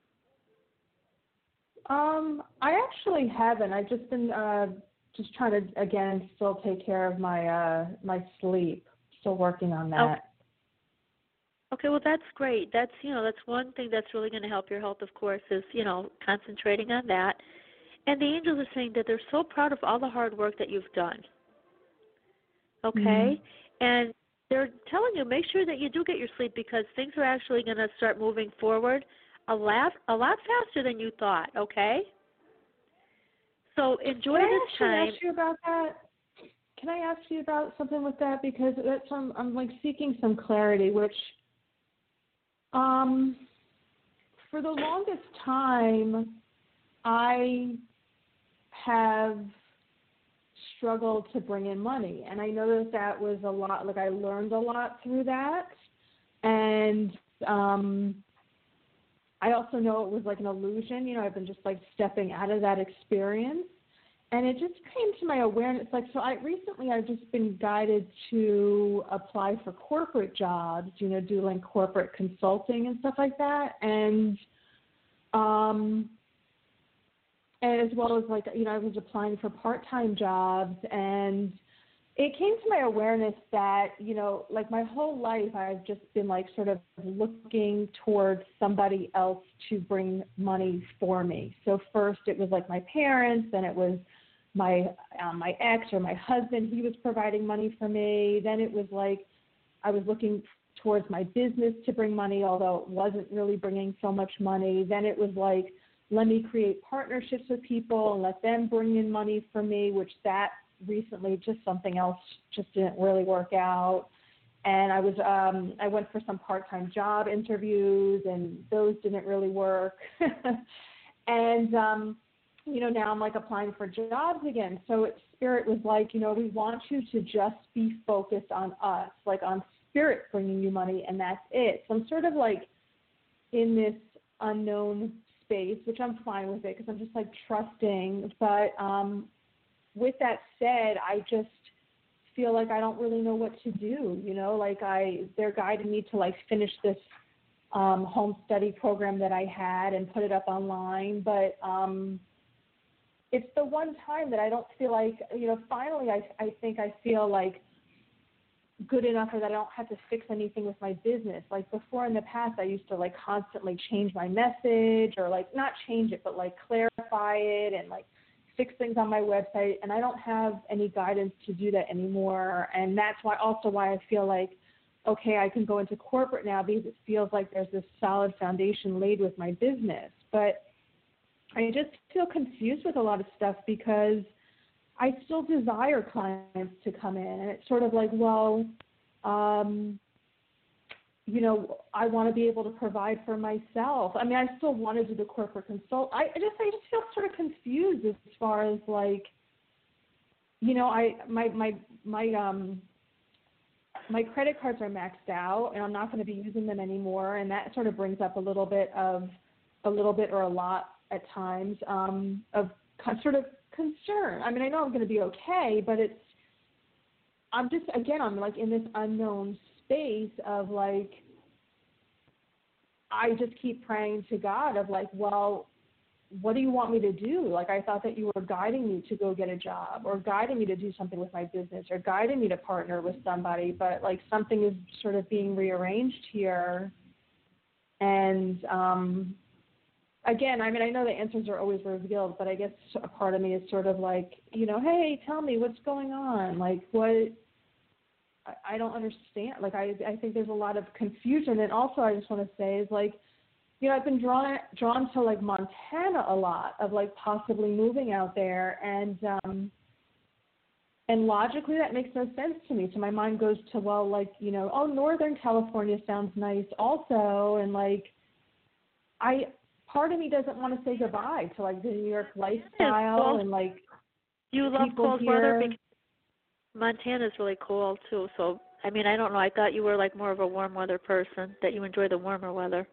I actually haven't. I've just been just trying to again still take care of my my sleep. Still working on that. Okay, well that's great. That's that's one thing that's really going to help your health, of course, is concentrating on that. And the angels are saying that they're so proud of all the hard work that you've done. Okay, and they're telling you make sure that you do get your sleep because things are actually going to start moving forward a lot faster than you thought, okay? So enjoy this time. Can I ask you about that? Can I ask you about something with that? Because that's I'm seeking some clarity, which for the longest time I have struggled to bring in money. And I know that was a lot, I learned a lot through that. And I also know it was an illusion. I've been just stepping out of that experience. And it just came to my awareness. I've just been guided to apply for corporate jobs, do corporate consulting and stuff like that. And as well as I was applying for part-time jobs, and it came to my awareness that, my whole life I've just been sort of looking towards somebody else to bring money for me. So first it was my parents, then it was my ex or my husband. He was providing money for me. Then it was I was looking towards my business to bring money, although it wasn't really bringing so much money. Then it was like, let me create partnerships with people and let them bring in money for me, which that recently just something else just didn't really work out. And I went for some part-time job interviews, and those didn't really work. And, now I'm like applying for jobs again. So Spirit was like, we want you to just be focused on us, like on Spirit bringing you money, and that's it. So I'm sort of like in this unknown space, which I'm fine with it because I'm just like trusting. But with that said, I just feel like I don't really know what to do. They're guiding me to like finish this home study program that I had and put it up online. But it's the one time that I don't feel like, finally I think I feel like good enough or that I don't have to fix anything with my business. Like before in the past, I used to like constantly change my message or like not change it, but like clarify it and like fix things on my website. And I don't have any guidance to do that anymore. And that's why I feel like, okay, I can go into corporate now because it feels like there's this solid foundation laid with my business. But I just feel confused with a lot of stuff because I still desire clients to come in. And it's sort of like, well, I want to be able to provide for myself. I mean, I still want to do the corporate consult. I just feel sort of confused as far as like, my credit cards are maxed out and I'm not going to be using them anymore. And that sort of brings up a little bit or a lot at times of sort of concern. I mean, I know I'm going to be okay, but I'm like in this unknown space of like, I just keep praying to God of like, well, what do you want me to do? Like, I thought that you were guiding me to go get a job or guiding me to do something with my business or guiding me to partner with somebody, but like something is sort of being rearranged here. And, again, I mean, I know the answers are always revealed, but I guess a part of me is sort of like, hey, tell me what's going on. Like, what? I don't understand. Like, I think there's a lot of confusion. And also I just want to say is like, I've been drawn to like Montana a lot of like possibly moving out there. And logically that makes no sense to me. So my mind goes to, well, like, Northern California sounds nice also. And like, part of me doesn't want to say goodbye to like the New York lifestyle and like you love cold here. weather because Montana's really cool too. So I mean, I don't know. I thought you were like more of a warm weather person, that you enjoy the warmer weather.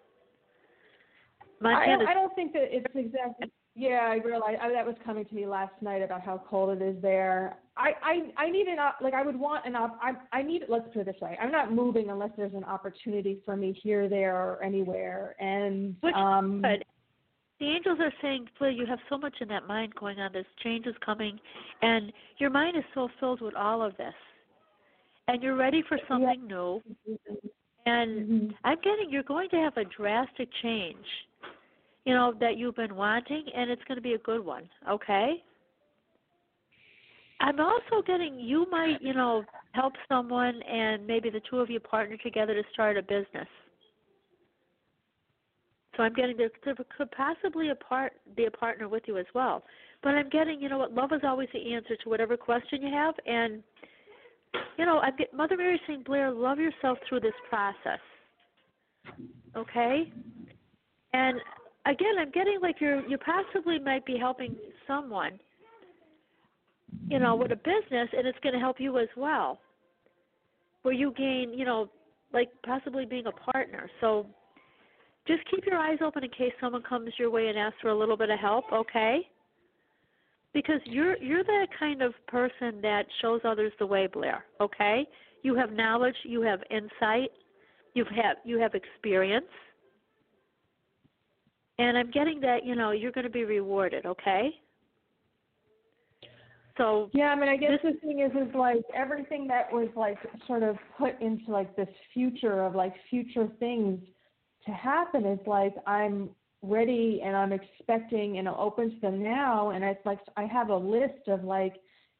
I don't think that it's exactly. Yeah, I realized that was coming to me last night about how cold it is there. I need I need, let's put it this way, I'm not moving unless there's an opportunity for me here, there, or anywhere. And which good. The angels are saying, Blair, you have so much in that mind going on. This change is coming, and your mind is so filled with all of this, and you're ready for something new. And I'm getting you're going to have a drastic change, that you've been wanting, and it's going to be a good one, okay? I'm also getting you might, help someone and maybe the two of you partner together to start a business. So I'm getting there could possibly be a partner with you as well. But I'm getting, love is always the answer to whatever question you have. And, Mother Mary's saying, Blair, love yourself through this process, okay? And again, I'm getting like you possibly might be helping someone, with a business, and it's going to help you as well, where you gain, like possibly being a partner. So just keep your eyes open in case someone comes your way and asks for a little bit of help, okay? Because you're that kind of person that shows others the way, Blair, okay? You have knowledge, you have insight, you have experience. And I'm getting that, you're going to be rewarded, okay? So yeah, I mean, I guess the thing is like everything that was like sort of put into like this future of like future things to happen is like I'm ready and I'm expecting and I'm open to them now. And it's like I have a list of like,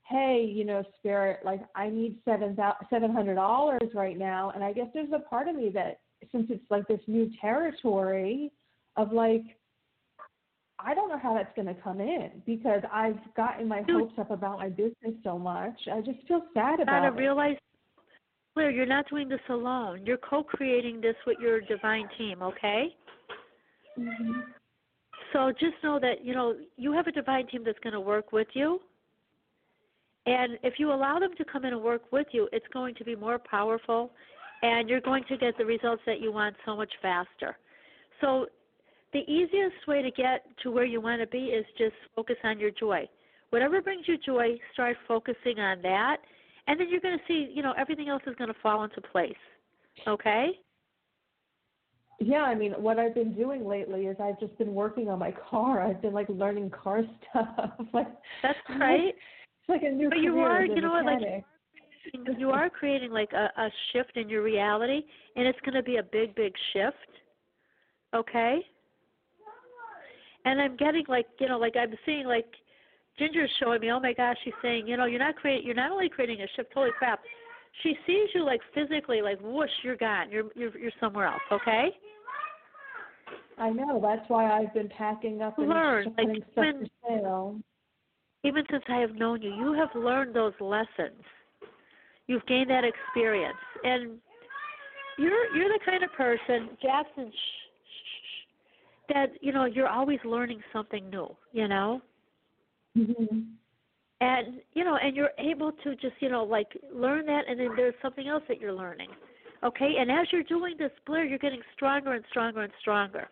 hey, you know, Spirit, like I need $700 right now. And I guess there's a part of me that, since it's like this new territory of like, I don't know how that's going to come in, because I've gotten my hopes up about my business so much. I just feel sad about it. Realize, Blair, you're not doing this alone. You're co-creating this with your divine team, okay? Mm-hmm. So just know that, you know, you have a divine team that's going to work with you. And if you allow them to come in and work with you, it's going to be more powerful, and you're going to get the results that you want so much faster. So the easiest way to get to where you want to be is just focus on your joy. Whatever brings you joy, start focusing on that, and then you're going to see, you know, everything else is going to fall into place. Okay? Yeah, I mean, what I've been doing lately is I've just been working on my car. I've been, like, learning car stuff. That's right. It's like a new but career you are, as a you know what, like, you are creating, like, a shift in your reality, and it's going to be a big, big shift. Okay? And I'm getting, like, you know, like I'm seeing, like, Ginger's showing me, oh my gosh, she's saying, you know, you're not only creating a shift, holy crap. She sees you, like, physically, like, whoosh, you're gone. You're somewhere else, okay? I know. That's why I've been packing up and putting stuff for sale. Even since I have known you, you have learned those lessons. You've gained that experience. And you're the kind of person, Jackson, that, you know, you're always learning something new, you know? Mm-hmm. And, you know, and you're able to just, you know, like learn that, and then there's something else that you're learning. Okay? And as you're doing this, Blair, you're getting stronger and stronger and stronger.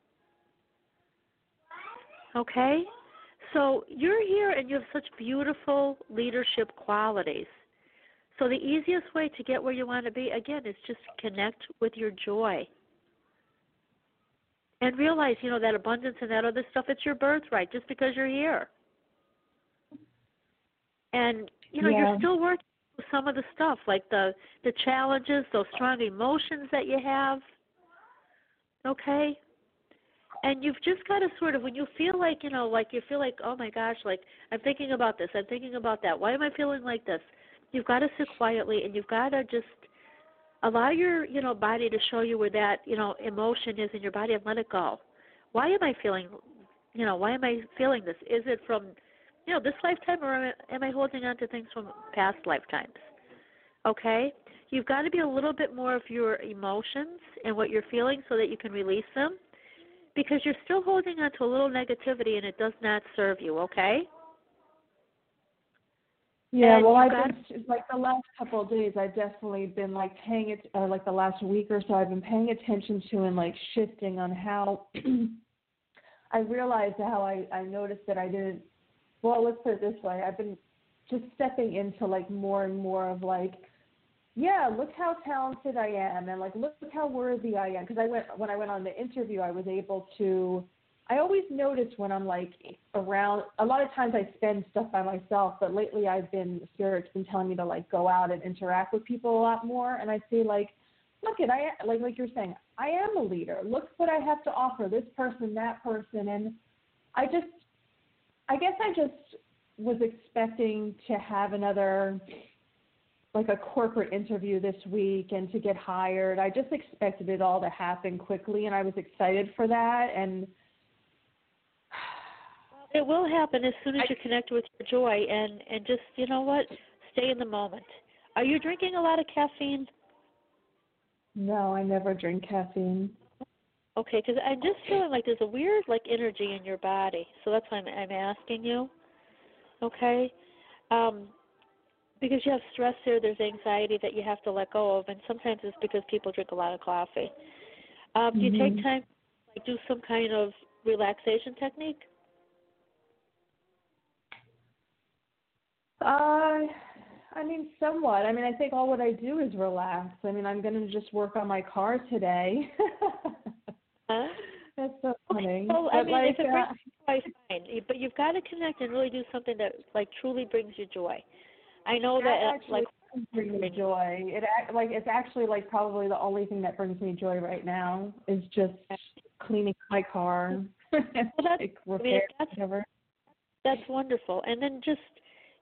Okay? So you're here and you have such beautiful leadership qualities. So the easiest way to get where you want to be, again, is just connect with your joy. And realize, you know, that abundance and that other stuff, it's your birthright just because you're here. And, you know, you're still working with some of the stuff, like the challenges, those strong emotions that you have. Okay? And you've just got to sort of, when you feel like, you know, like you feel like, oh my gosh, like I'm thinking about this, I'm thinking about that. Why am I feeling like this? You've got to sit quietly and you've got to just allow your, you know, body to show you where that, you know, emotion is in your body and let it go. Why am I feeling, you know, why am I feeling this? Is it from, you know, this lifetime, or am I holding on to things from past lifetimes? Okay? You've got to be a little bit more of your emotions and what you're feeling so that you can release them, because you're still holding on to a little negativity and it does not serve you, okay? Yeah, well, I've been, like, the last couple of days, I've definitely been, like, paying it, like, the last week or so, I've been paying attention to and, like, shifting on how I realized how I noticed that I didn't, well, let's put it this way, I've been just stepping into, like, more and more of, like, yeah, look how talented I am, and, like, look how worthy I am, because when I went on the interview, I was able to, I always notice when I'm, like, around, a lot of times I spend stuff by myself, but lately Spirit's been telling me to, like, go out and interact with people a lot more, and I see, like, look at, like you're saying, I am a leader. Look what I have to offer, this person, that person, and I guess I just was expecting to have another, like, a corporate interview this week and to get hired. I just expected it all to happen quickly, and I was excited for that, and it will happen as soon as you connect with your joy and just, you know what, stay in the moment. Are you drinking a lot of caffeine? No, I never drink caffeine. Okay, because I'm just feeling like there's a weird, like, energy in your body, so that's why I'm asking you. Okay? Because you have stress there, there's anxiety that you have to let go of, and sometimes it's because people drink a lot of coffee. Do you take time to, like, do some kind of relaxation technique? I mean, somewhat. I mean, I think all what I do is relax. I mean, I'm going to just work on my car today. Huh? That's so funny. Well, but I mean, like, if it brings you joy, fine. But you've got to connect and really do something that, like, truly brings you joy. I know that, like, brings me joy. It's actually, like, probably the only thing that brings me joy right now is just cleaning my car. Well, that's wonderful. And then just,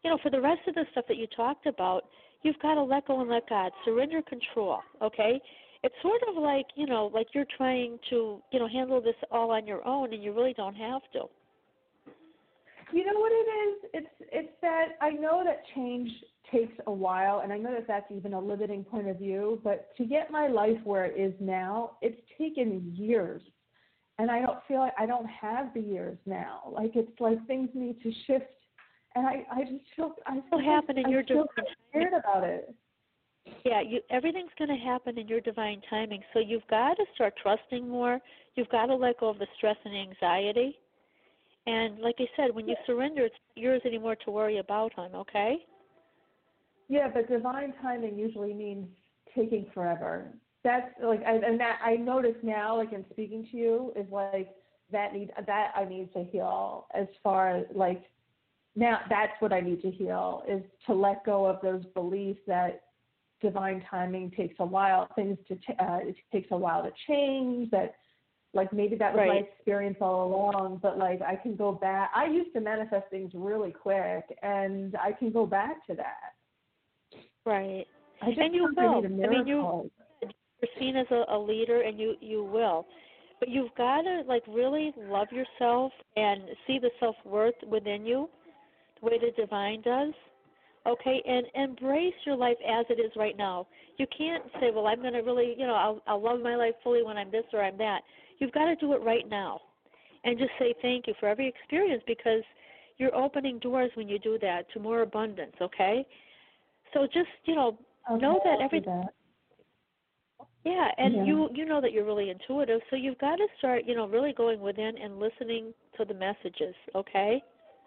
for the rest of the stuff that you talked about, you've got to let go and let God, surrender control, okay? It's sort of like, like you're trying to, handle this all on your own, and you really don't have to. You know what it is? It's that I know that change takes a while, and I know that that's even a limiting point of view, but to get my life where it is now, it's taken years. And I don't feel like I don't have the years now. Like, it's like things need to shift. And I just feel scared about it. Yeah, everything's going to happen in your divine timing. So you've got to start trusting more. You've got to let go of the stress and anxiety. And like I said, when you surrender, it's not yours anymore to worry about, hon, okay? Yeah, but divine timing usually means taking forever. That's like, and that I notice now, like in speaking to you, is like that I need to heal. As far as like now, that's what I need to heal, is to let go of those beliefs that divine timing takes a while. It takes a while to change. That like maybe that was my experience all along, but like I can go back. I used to manifest things really quick, and I can go back to that. Right. And you will. I mean, you're seen as a leader, and you will. But you've got to, like, really love yourself and see the self-worth within you, the way the divine does, okay? And embrace your life as it is right now. You can't say, well, I'm going to really, I'll love my life fully when I'm this or I'm that. You've got to do it right now and just say thank you for every experience, because you're opening doors when you do that to more abundance, okay? So just, know that everything. Yeah, and you know that you're really intuitive, so you've got to start, really going within and listening to the messages, okay?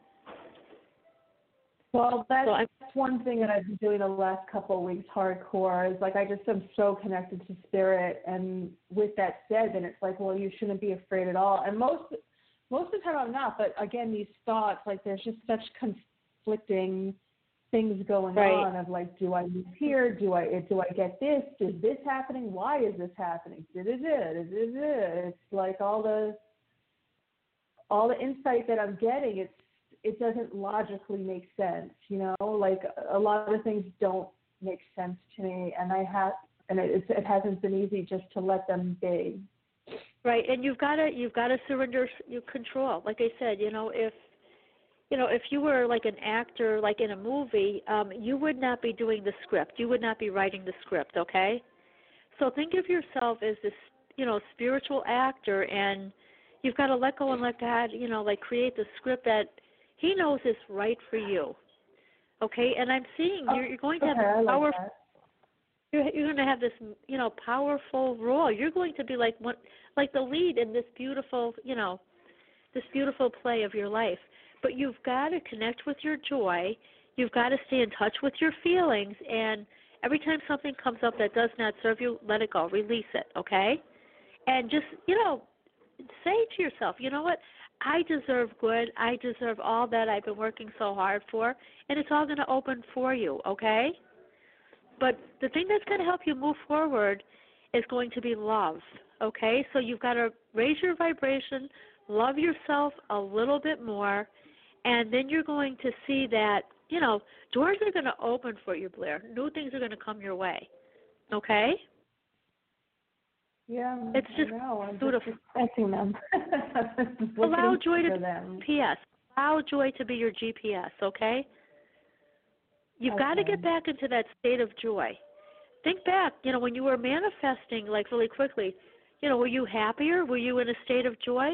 Well, that's one thing that I've been doing the last couple of weeks hardcore, is like I just am so connected to spirit, and with that said, then it's like, well, you shouldn't be afraid at all. And most of the time I'm not, but again, these thoughts, like there's just such conflicting things going on of like, do I move here? Do I get this? Is this happening? Why is this happening? It's like all the insight that I'm getting, it doesn't logically make sense, like a lot of things don't make sense to me, and it hasn't been easy just to let them be. Right, and you've got to surrender your control. Like I said, if you were like an actor, like in a movie, you would not be doing the script. You would not be writing the script, okay? So think of yourself as this, spiritual actor, and you've got to let go and let God, like create the script that He knows is right for you, okay? And I'm seeing you're going to have this powerful. You're going to have this, powerful role. You're going to be like the lead in this beautiful, this beautiful play of your life. But you've got to connect with your joy. You've got to stay in touch with your feelings. And every time something comes up that does not serve you, let it go. Release it, okay? And just, say to yourself, you know what? I deserve good. I deserve all that I've been working so hard for. And it's all going to open for you, okay? But the thing that's going to help you move forward is going to be love, okay? So you've got to raise your vibration, love yourself a little bit more, and then you're going to see that, doors are going to open for you, Blair. New things are going to come your way. Okay? Yeah, it's just I'm beautiful. Just expecting them. Allow joy to be your GPS. Allow joy to be your GPS, okay? You've got to get back into that state of joy. Think back, when you were manifesting, like really quickly, were you happier? Were you in a state of joy?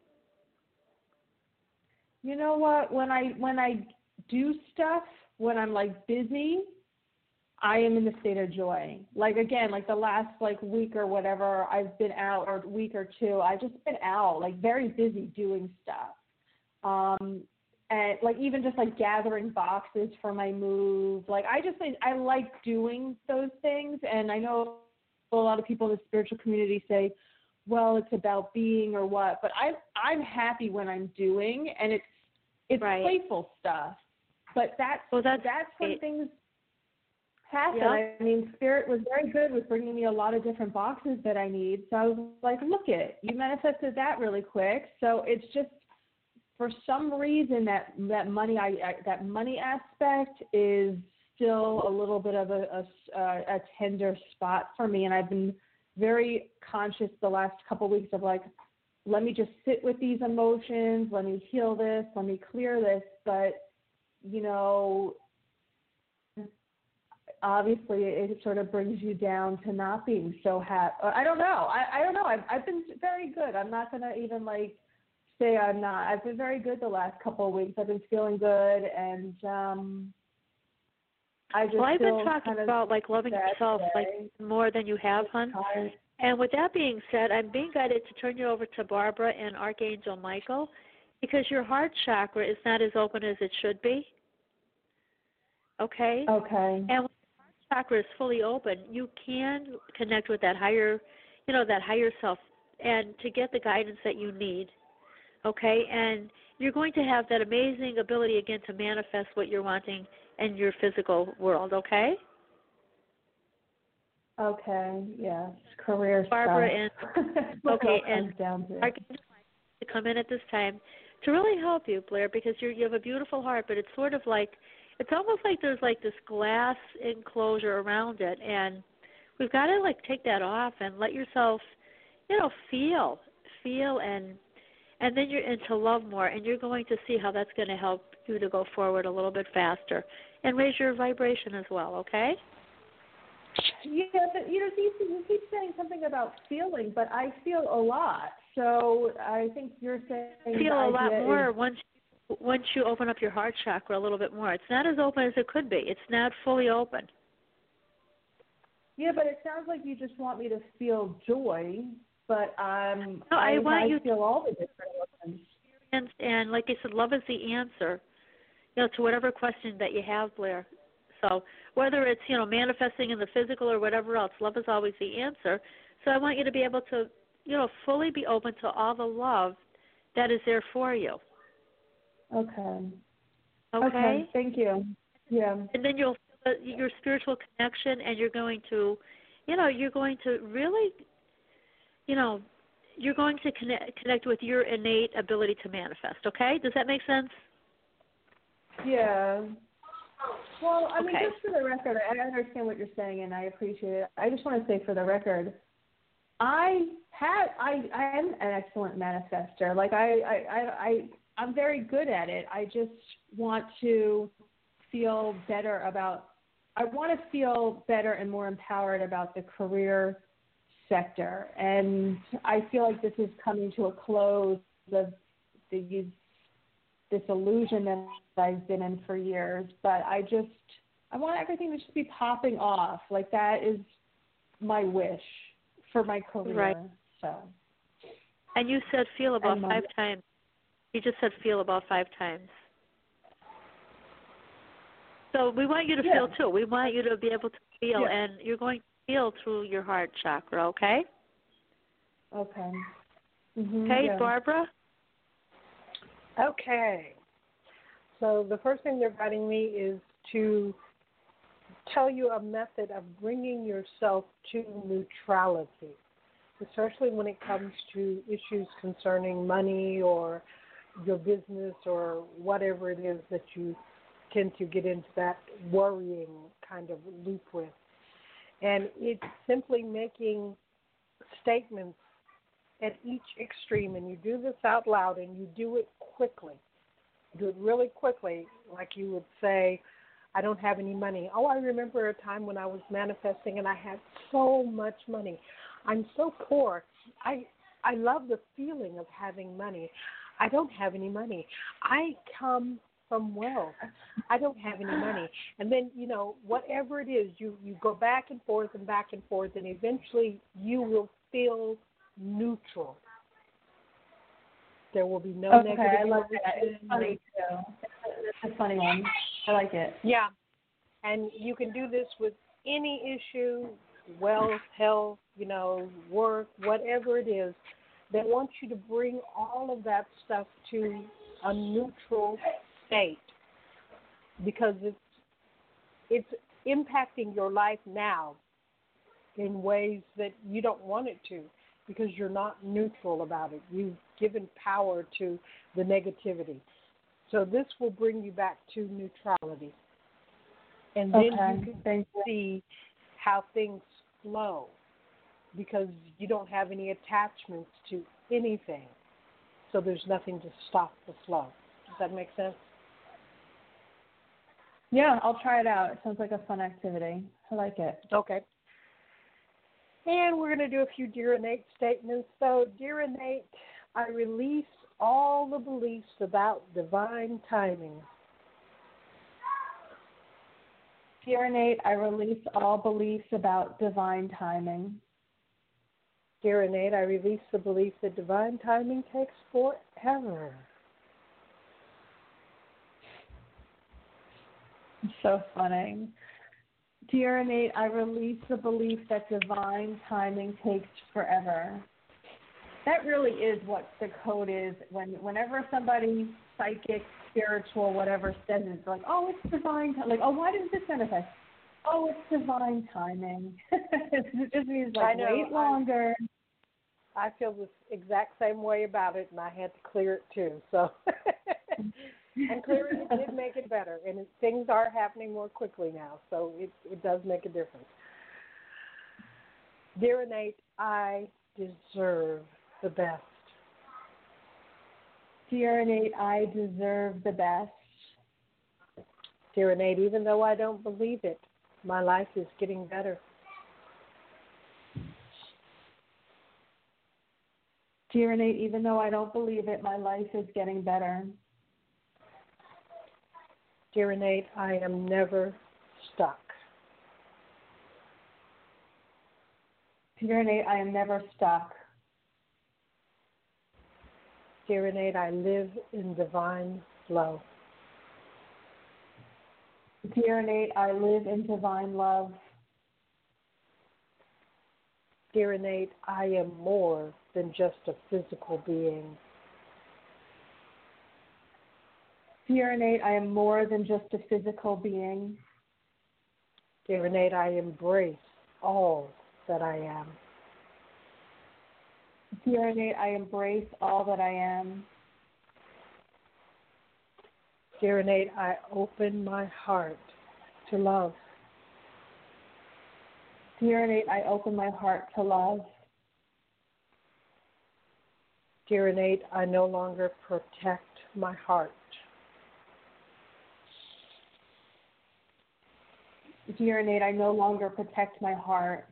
You know what? When I do stuff, when I'm like busy, I am in the state of joy. Like again, like the last like week or whatever, I've been out, or week or two, I've just been out, like very busy doing stuff. And like even just like gathering boxes for my move. Like I like doing those things, and I know a lot of people in the spiritual community say, well, it's about being or what, but I'm happy when I'm doing, and it's playful stuff. But that's when things happen. Yep. I mean, Spirit was very good with bringing me a lot of different boxes that I need. So I was like, look you manifested that really quick. So it's just for some reason that money aspect is still a little bit of a tender spot for me, and I've been very conscious the last couple of weeks of like, let me just sit with these emotions, let me heal this, let me clear this. But obviously it sort of brings you down to not being so happy. I don't know. I don't know. I've been very good. I'm not going to even like say I'm not. I've been very good the last couple of weeks. I've been feeling good, and I just I've feel been talking about like loving yourself like more than you have, hon. And with that being said, I'm being guided to turn you over to Barbara and Archangel Michael, because your heart chakra is not as open as it should be. Okay? Okay. And when the heart chakra is fully open, you can connect with that higher, that higher self, and to get the guidance that you need. Okay? And you're going to have that amazing ability again to manifest what you're wanting in your physical world, okay? Okay, yes. Career Barbara stuff. and Archangel to come in at this time to really help you, Blair, because you have a beautiful heart, but it's sort of like, it's almost like there's like this glass enclosure around it, and we've got to like take that off and let yourself, feel and then you're into love more, and you're going to see how that's going to help you to go forward a little bit faster and raise your vibration as well, okay? Yeah, but you keep saying something about feeling, but I feel a lot. So I think you're saying feel a lot more once you open up your heart chakra a little bit more. It's not as open as it could be. It's not fully open. Yeah, but it sounds like you just want me to feel joy, but no, I want you feel all the different emotions. And like I said, love is the answer, to whatever question that you have, Blair. So whether it's, manifesting in the physical or whatever else, love is always the answer. So I want you to be able to, fully be open to all the love that is there for you. Okay. Okay? Thank you. Yeah. And then you'll feel your spiritual connection, and you're going to, you're going to really, you're going to connect with your innate ability to manifest, okay? Does that make sense? Yeah. Well, I mean, okay. Just for the record, I understand what you're saying, and I appreciate it. I just want to say for the record, I am an excellent manifester. Like I'm very good at it. I just want to feel better and more empowered about the career sector. And I feel like this is coming to a close of this illusion that I've been in for years. But I want everything to just be popping off. Like that is my wish for my career. Right. So. And you said feel about 5 times. You just said feel about 5 times. So we want you to feel too. We want you to be able to feel, and you're going to feel through your heart chakra, okay? Okay. Okay, Barbara? Okay. So the first thing they're guiding me is to tell you a method of bringing yourself to neutrality, especially when it comes to issues concerning money or your business or whatever it is that you tend to get into that worrying kind of loop with. And it's simply making statements at each extreme, and you do this out loud, and you do it quickly. Do it really quickly, like you would say, I don't have any money. Oh, I remember a time when I was manifesting and I had so much money. I'm so poor. I love the feeling of having money. I don't have any money. I come from wealth. I don't have any money. And then, whatever it is, you go back and forth, and eventually you will feel neutral. There will be no negative emotion. I like that. It's funny, too. It's a funny one. I like it. Yeah. And you can do this with any issue, wealth, health, work, whatever it is. They want you to bring all of that stuff to a neutral state, because it's impacting your life now in ways that you don't want it to. because you're not neutral about it. You've given power to the negativity. So this will bring you back to neutrality. And then you can see how things flow because you don't have any attachments to anything. So there's nothing to stop the flow. Does that make sense? Yeah, I'll try it out. It sounds like a fun activity. I like it. Okay. And we're going to do a few Dear Innate statements. So, Dear Innate, I release all the beliefs about divine timing. Dear Innate, I release all beliefs about divine timing. Dear Innate, I release the belief that divine timing takes forever. So funny. Dear Innate, I release the belief that divine timing takes forever. That really is what the code is. Whenever somebody psychic, spiritual, whatever says it's like, oh, it's divine time. Like, oh, why does this manifest? Oh, it's divine timing. It just means like wait longer. I feel the exact same way about it, and I had to clear it too. So, and clearing it did make it better, and things are happening more quickly now. So it does make a difference. Dear Innate, I deserve the best. Dear Innate, I deserve the best. Dear Innate, even though I don't believe it, my life is getting better. Dear Innate, even though I don't believe it, my life is getting better. Dear Innate, I am never stuck. Dear Innate, I am never stuck. Dear Innate, I live in divine flow. Dear Innate, I live in divine love. Dear Innate, I am more than just a physical being. Dear Innate, I am more than just a physical being. Dear Innate, I embrace all that I am. Dear Innate, I embrace all that I am. Dear Innate, I open my heart to love. Dear Innate, I open my heart to love. Dear Innate, I no longer protect my heart. Dear Innate, I no longer protect my heart.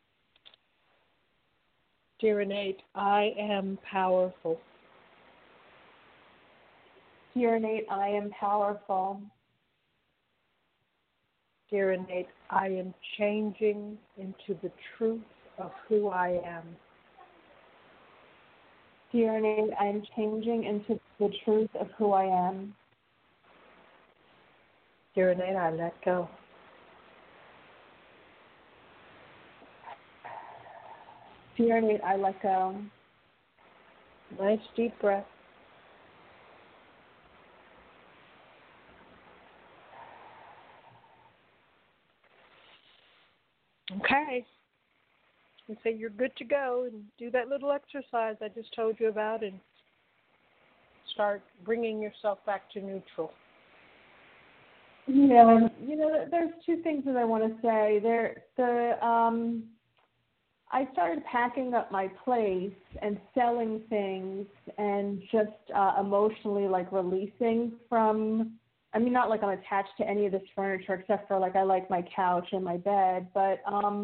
Dear Innate, I am powerful. Dear Innate, I am powerful. Dear Innate, I am changing into the truth of who I am. Dear Innate, I am changing into the truth of who I am. Dear Innate, I let go. Dear Innate, I let go. Nice deep breath. Okay. And so you're good to go and do that little exercise I just told you about and start bringing yourself back to neutral. Yeah, there's two things that I want to say. I started packing up my place and selling things and just emotionally releasing from, not like I'm attached to any of this furniture except for I like my couch and my bed, but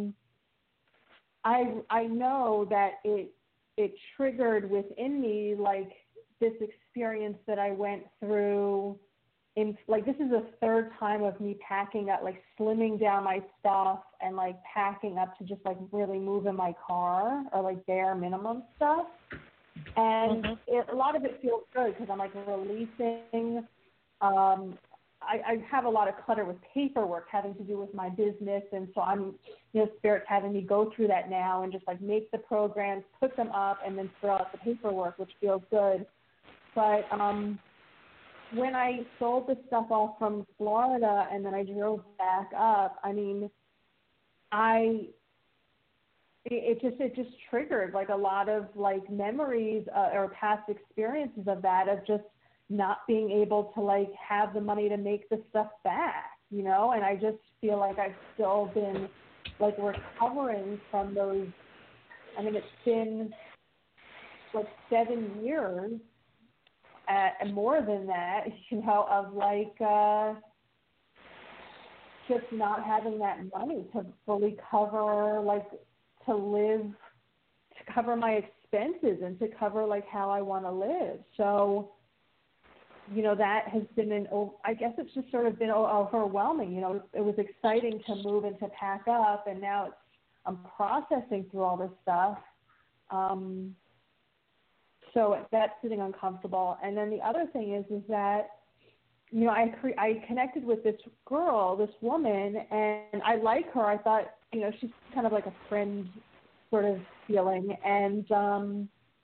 I know that it triggered within me this experience that I went through. This is the third time of me packing up, slimming down my stuff and packing up to just really move in my car or bare minimum stuff. And a lot of it feels good because I'm releasing. I have a lot of clutter with paperwork having to do with my business, and so I'm, Spirit's having me go through that now and just make the programs, put them up, and then throw out the paperwork, which feels good. But when I sold the stuff off from Florida and then I drove back up, it just triggered like a lot of like memories or past experiences of that, of just not being able to like have the money to make the stuff back, you know. And I just feel like I've still been like recovering from those. I mean, it's been like 7 years and more than that, you know, of like just not having that money to fully cover, like, to live, to cover my expenses and to cover like how I want to live. So, you know, that has been I guess it's just sort of been overwhelming. You know, it was exciting to move and to pack up, and now I'm processing through all this stuff. So that's sitting uncomfortable. And then the other thing is that, you know, I connected with this girl, this woman, and I like her. I thought, you know, she's kind of like a friend sort of feeling. And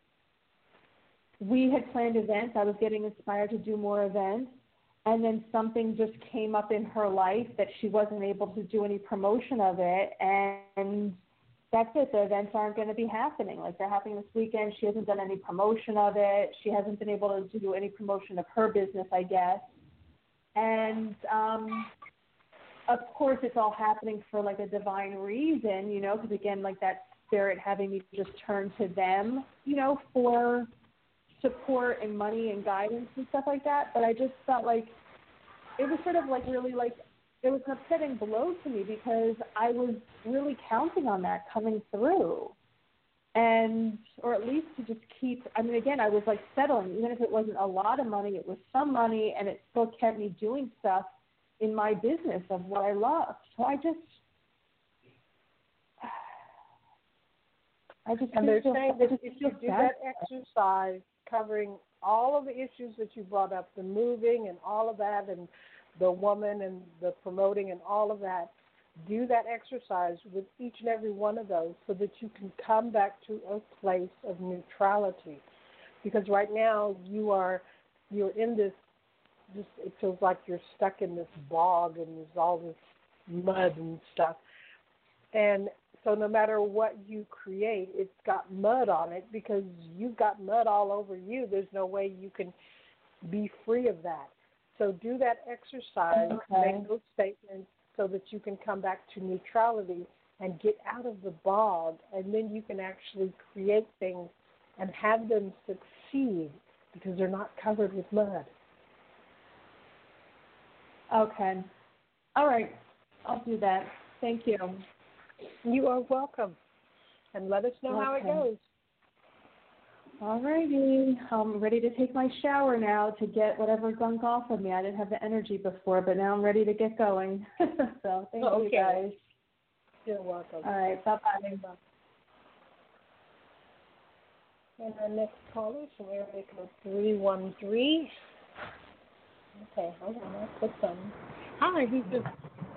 we had planned events. I was getting inspired to do more events. And then something just came up in her life that she wasn't able to do any promotion of it. And that's it. The events aren't going to be happening. Like, they're happening this weekend. She hasn't done any promotion of it. She hasn't been able to do any promotion of her business, I guess. And, of course, it's all happening for, like, a divine reason, you know, because, again, like, that spirit having me just turn to them, you know, for support and money and guidance and stuff like that. But I just felt like it was sort of, like, really, like, it was an upsetting blow to me because I was really counting on that coming through. And, or at least to just keep, I mean, again, I was like settling, even if it wasn't a lot of money, it was some money, and it still kept me doing stuff in my business of what I love. So I just and they're saying that if you do that exercise covering all of the issues that you brought up, the moving and all of that, and the woman and the promoting and all of that, do that exercise with each and every one of those so that you can come back to a place of neutrality. Because right now you're in this, just it feels like you're stuck in this bog and there's all this mud and stuff. And so no matter what you create, it's got mud on it because you've got mud all over you. There's no way you can be free of that. So do that exercise, make those statements, so that you can come back to neutrality and get out of the bog, and then you can actually create things and have them succeed because they're not covered with mud. Okay. All right. I'll do that. Thank you. You are welcome. And let us know how it goes. All righty. I'm ready to take my shower now to get whatever gunk off of me. I didn't have the energy before, but now I'm ready to get going. So thank you, guys. You're welcome. All right. Bye-bye. And our next caller is from area code 313. Okay, hold on. I'll put some. Hi, who's this?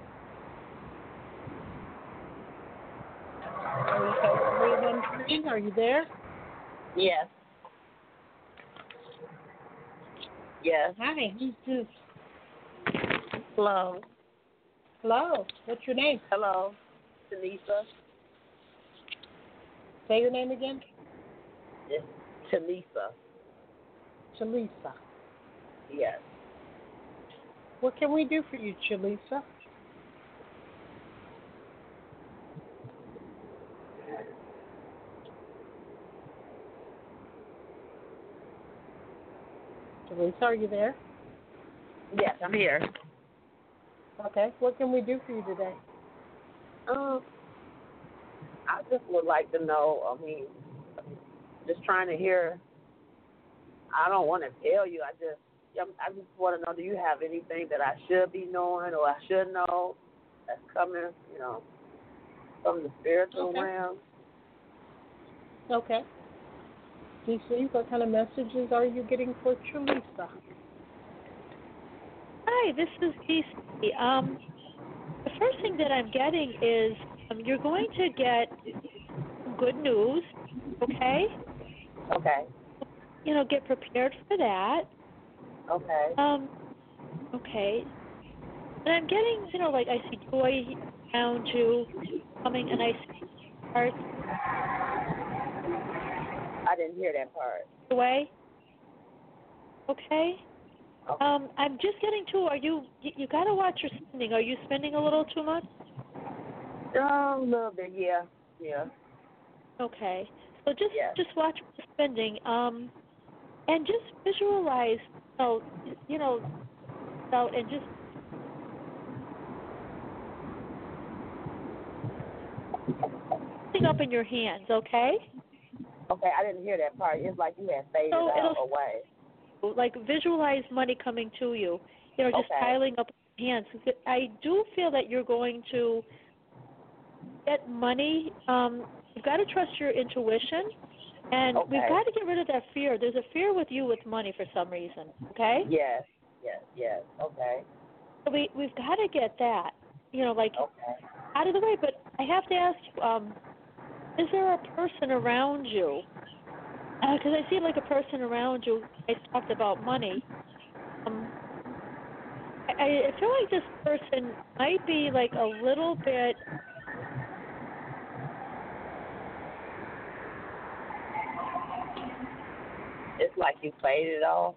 Area code 313. Are you there? Yes. Yes. Hi, who's this? Hello. Hello. What's your name? Hello. Talisa. Say your name again. Yes. Talisa. Chalisa. Yes. What can we do for you, Chalisa? Chalisa, are you there? Yes, I'm here. Okay. What can we do for you today? I just would like to know, just trying to hear. I don't want to tell you. I just want to know, do you have anything that I should be knowing or I should know that's coming, from the spiritual realm? Okay. DC, what kind of messages are you getting for Chalisa? Hi, this is DC. The first thing that I'm getting is you're going to get good news, okay? Okay. Get prepared for that. Okay. Okay. And I'm getting, I see joy around you coming, and I see part. I didn't hear that part. Away. Okay. I'm just getting to. Are you got to watch your spending? Are you spending a little too much? A little bit, yeah. Okay. So just watch your spending. And just visualize. And just. Up in your hands, okay? Okay, I didn't hear that part. It's like you had faded out away. Like visualize money coming to you, just piling up in your hands. I do feel that you're going to get money. You've got to trust your intuition, and we've got to get rid of that fear. There's a fear with you with money for some reason, okay? Yes, okay. So we've got to get that, out of the way. But I have to ask you, is there a person around you? Because I see like a person around you. I talked about money. I feel like this person might be like a little bit. It's like you played it off.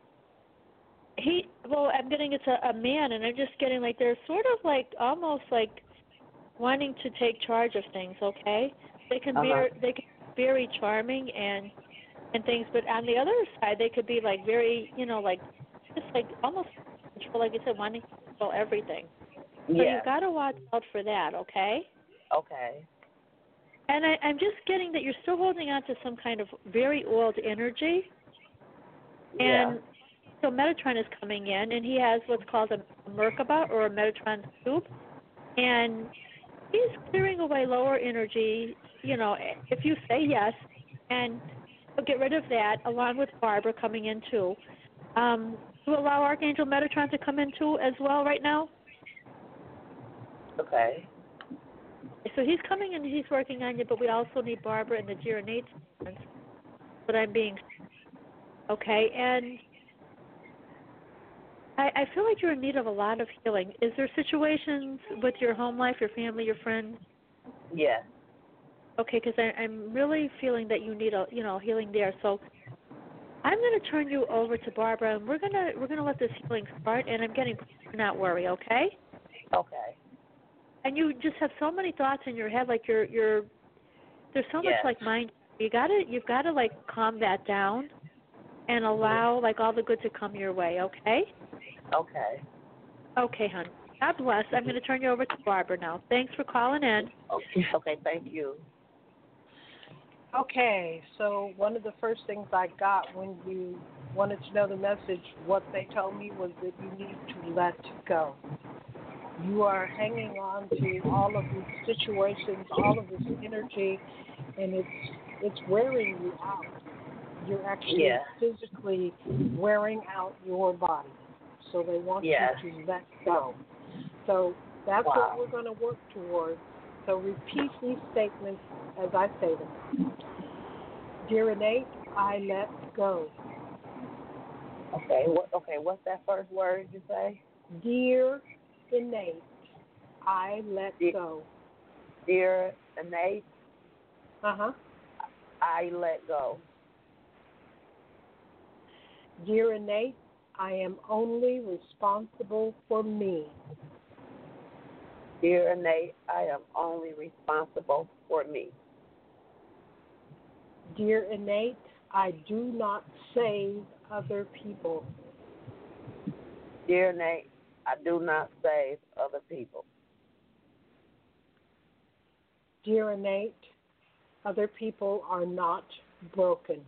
I'm getting it's a man, and I'm just getting like they're sort of like almost like wanting to take charge of things. Okay, they can be very charming and things, but on the other side, they could be like very, like just like almost control, like you said, wanting to control everything. So you've got to watch out for that, okay? Okay. And I'm just getting that you're still holding on to some kind of very old energy. And so Metatron is coming in, and he has what's called a Merkaba or a Metatron cube, and he's clearing away lower energy. If you say yes, and we'll get rid of that, along with Barbara coming in too. To allow Archangel Metatron to come in too as well right now. Okay. So he's coming in, he's working on you, but we also need Barbara and the Dear Innate. But I'm being okay, and I feel like you're in need of a lot of healing. Is there situations with your home life, your family, your friends? Yes. Okay, because I'm really feeling that you need healing there. So I'm going to turn you over to Barbara, and we're gonna let this healing start. And I'm getting do not worry, okay? Okay. And you just have so many thoughts in your head, like you're there's so much like mind. You've got to like calm that down, and allow like all the good to come your way, okay? Okay. Okay, hon. God bless. I'm going to turn you over to Barbara now. Thanks for calling in. Okay, thank you. Okay, so one of the first things I got when you wanted to know the message, what they told me was that you need to let go. You are hanging on to all of these situations, all of this energy, and it's wearing you out. You're actually physically wearing out your body. So they want you to let go. So that's what we're going to work towards. So repeat these statements as I say them. Dear Innate, I let go. Okay. What's that first word you say? Dear Innate, I let go. Dear Innate. Uh-huh. I let go. Dear Innate, I am only responsible for me. Dear Innate, I am only responsible for me. Dear Innate, I do not save other people. Dear Innate, I do not save other people. Dear Innate, other people are not broken.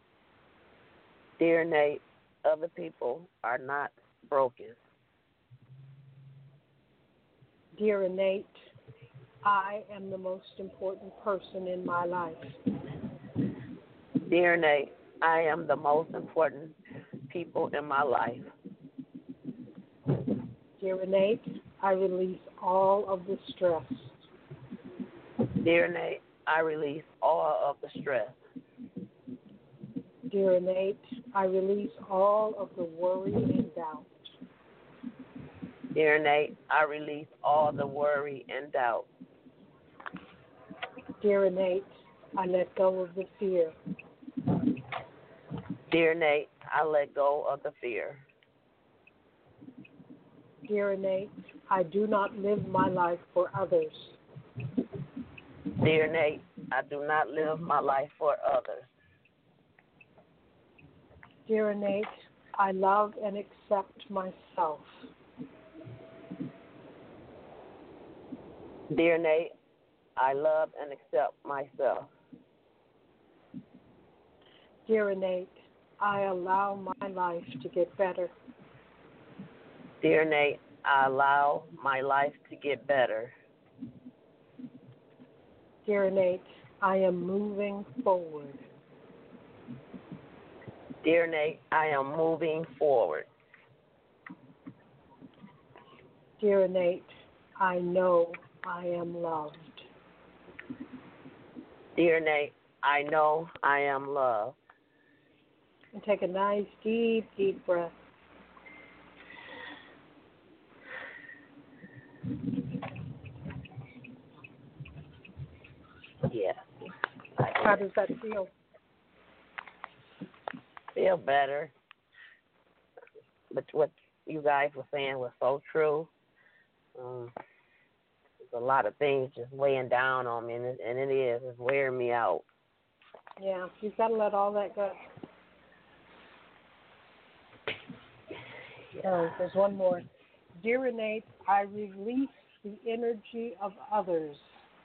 Dear Innate, other people are not broken. Dear Innate, I am the most important person in my life. Dear Innate, I am the most important people in my life. Dear Innate, I release all of the stress. Dear Innate, I release all of the stress. Dear Innate, I release all of the worry and doubt. Dear Innate, I release all the worry and doubt. Dear Innate, I let go of the fear. Dear Nate, I let go of the fear. Dear Innate, I do not live my life for others. Dear Nate, I do not live my life for others. Dear Innate, I love and accept myself. Dear Nate, I love and accept myself. Dear Innate, I allow my life to get better. Dear Nate, I allow my life to get better. Dear Innate, I am moving forward. Dear Nate, I am moving forward. Dear Innate, I know I am loved. Dear Nate, I know I am loved. And take a nice, deep, deep breath. Yeah. How does that feel? Feel better. But what you guys were saying was so true. There's a lot of things just weighing down on me, and it is. It's wearing me out. Yeah, you've got to let all that go. There's one more. Dear Innate, I release the energy of others.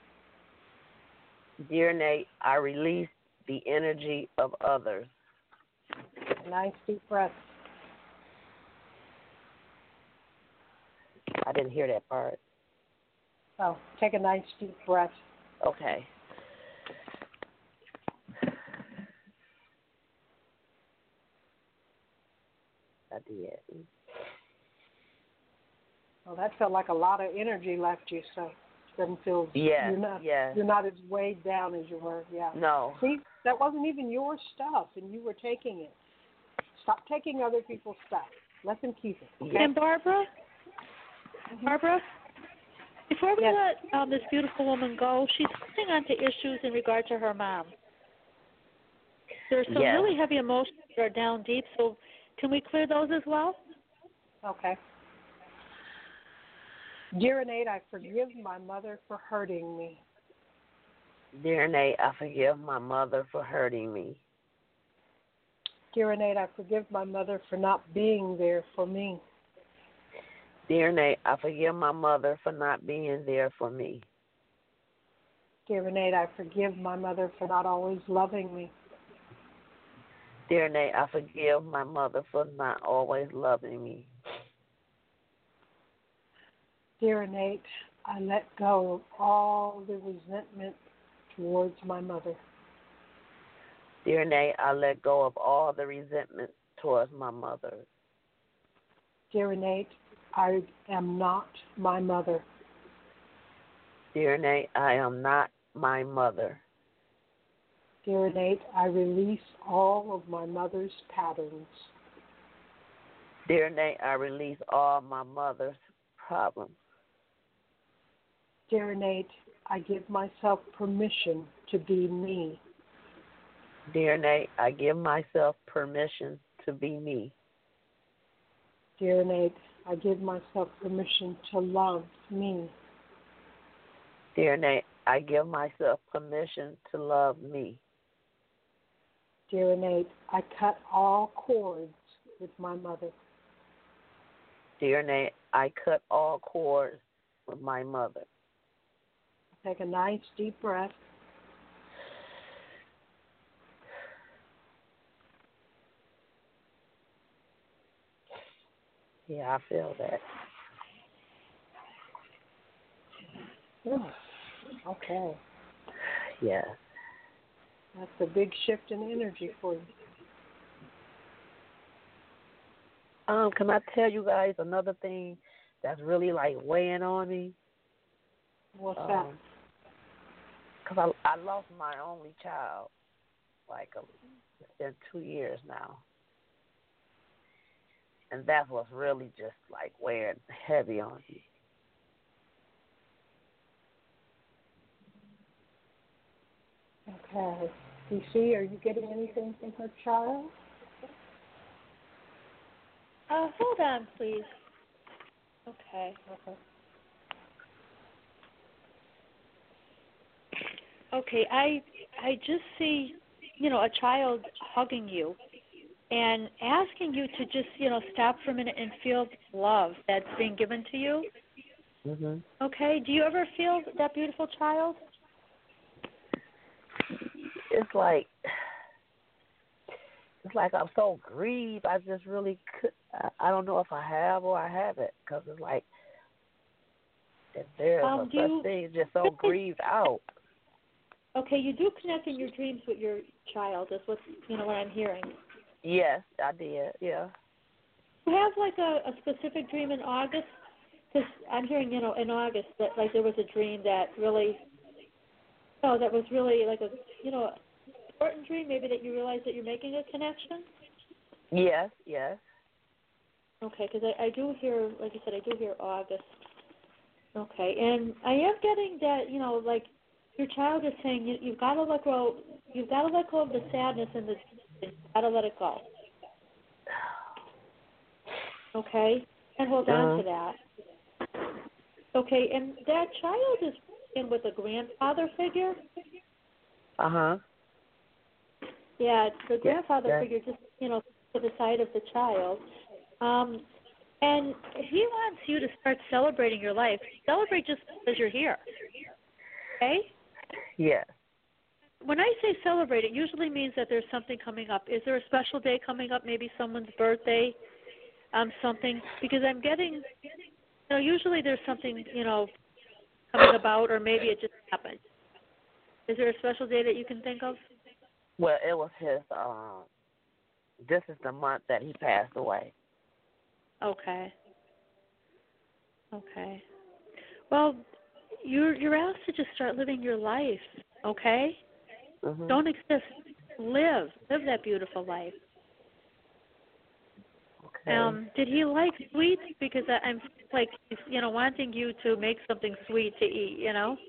Dear Nate, I release the energy of others. Nice deep breath. I didn't hear that part. Oh, take a nice deep breath. Okay. I did. Well, that felt like a lot of energy left you, so it doesn't feel Yeah, you're not as weighed down as you were. Yeah. No. See, that wasn't even your stuff, and you were taking it. Stop taking other people's stuff. Let them keep it. Okay? And Barbara, before we let this beautiful woman go, she's holding on to issues in regard to her mom. There's some really heavy emotions that are down deep, so can we clear those as well? Okay. Dear Innate, I forgive my mother for hurting me. Dear Nate, I forgive my mother for hurting me. Dear Innate, I forgive my mother for not being there for me. Dear Nate, I forgive my mother for not being there for me. Dear Innate, I forgive my mother for not always loving me. Dear Nate, I forgive my mother for not always loving me. Dear Innate, I let go of all the resentment towards my mother. Dear Nate, I let go of all the resentment towards my mother. Dear Innate, I am not my mother. Dear Nate, I am not my mother. Dear Innate, I release all of my mother's patterns. Dear Nate, I release all my mother's problems. Dear Innate, I give myself permission to be me. Dear Nate, I give myself permission to be me. Dear Innate, I give myself permission to love me. Dear Nate, I give myself permission to love me. Dear Innate, I cut all cords with my mother. Dear Nate, I cut all cords with my mother. Take a nice deep breath. Yeah, I feel that. Okay. Yeah. That's a big shift in energy for you. Can I tell you guys another thing that's really like weighing on me? What's that? Because I lost my only child. It's been 2 years now. And that's what's really just like weighing heavy on me. Okay. DC, are you getting anything from her child? Hold on, please. Okay. Okay, I just see, a child hugging you and asking you to just, stop for a minute and feel love that's being given to you. Mhm. Okay, do you ever feel that beautiful child? It's like I'm so grieved. I just really could. I don't know if I have or I haven't, because it's like if there's a such thing, just so grieved out. Okay, you do connect in your dreams with your child. That's what what I'm hearing. Yes, I did. Yeah. You have like a specific dream in August? Because I'm hearing, in August that like there was a dream that really, that was really like a, important dream. Maybe that you realize that you're making a connection. Yes. Okay, because I do hear, like you said, I do hear August. Okay, and I am getting that, like your child is saying you've got to let go. You've got to let go of the sadness and you've got to let it go. Okay, and hold on to that. Okay, and that child is in with a grandfather figure. Yeah, the grandfather figure just to the side of the child, and he wants you to start celebrating your life. Celebrate just because you're here. Okay. Yes. When I say celebrate, it usually means that there's something coming up. Is there a special day coming up? Maybe someone's birthday, something? Because I'm getting, usually there's something, coming about, or maybe it just happened. Is there a special day that you can think of? Well, it was his. This is the month that he passed away. Okay. Well, you're asked to just start living your life. Okay. Mm-hmm. Don't exist. Live that beautiful life. Okay. Did he like sweets? Because I'm like, wanting you to make something sweet to eat.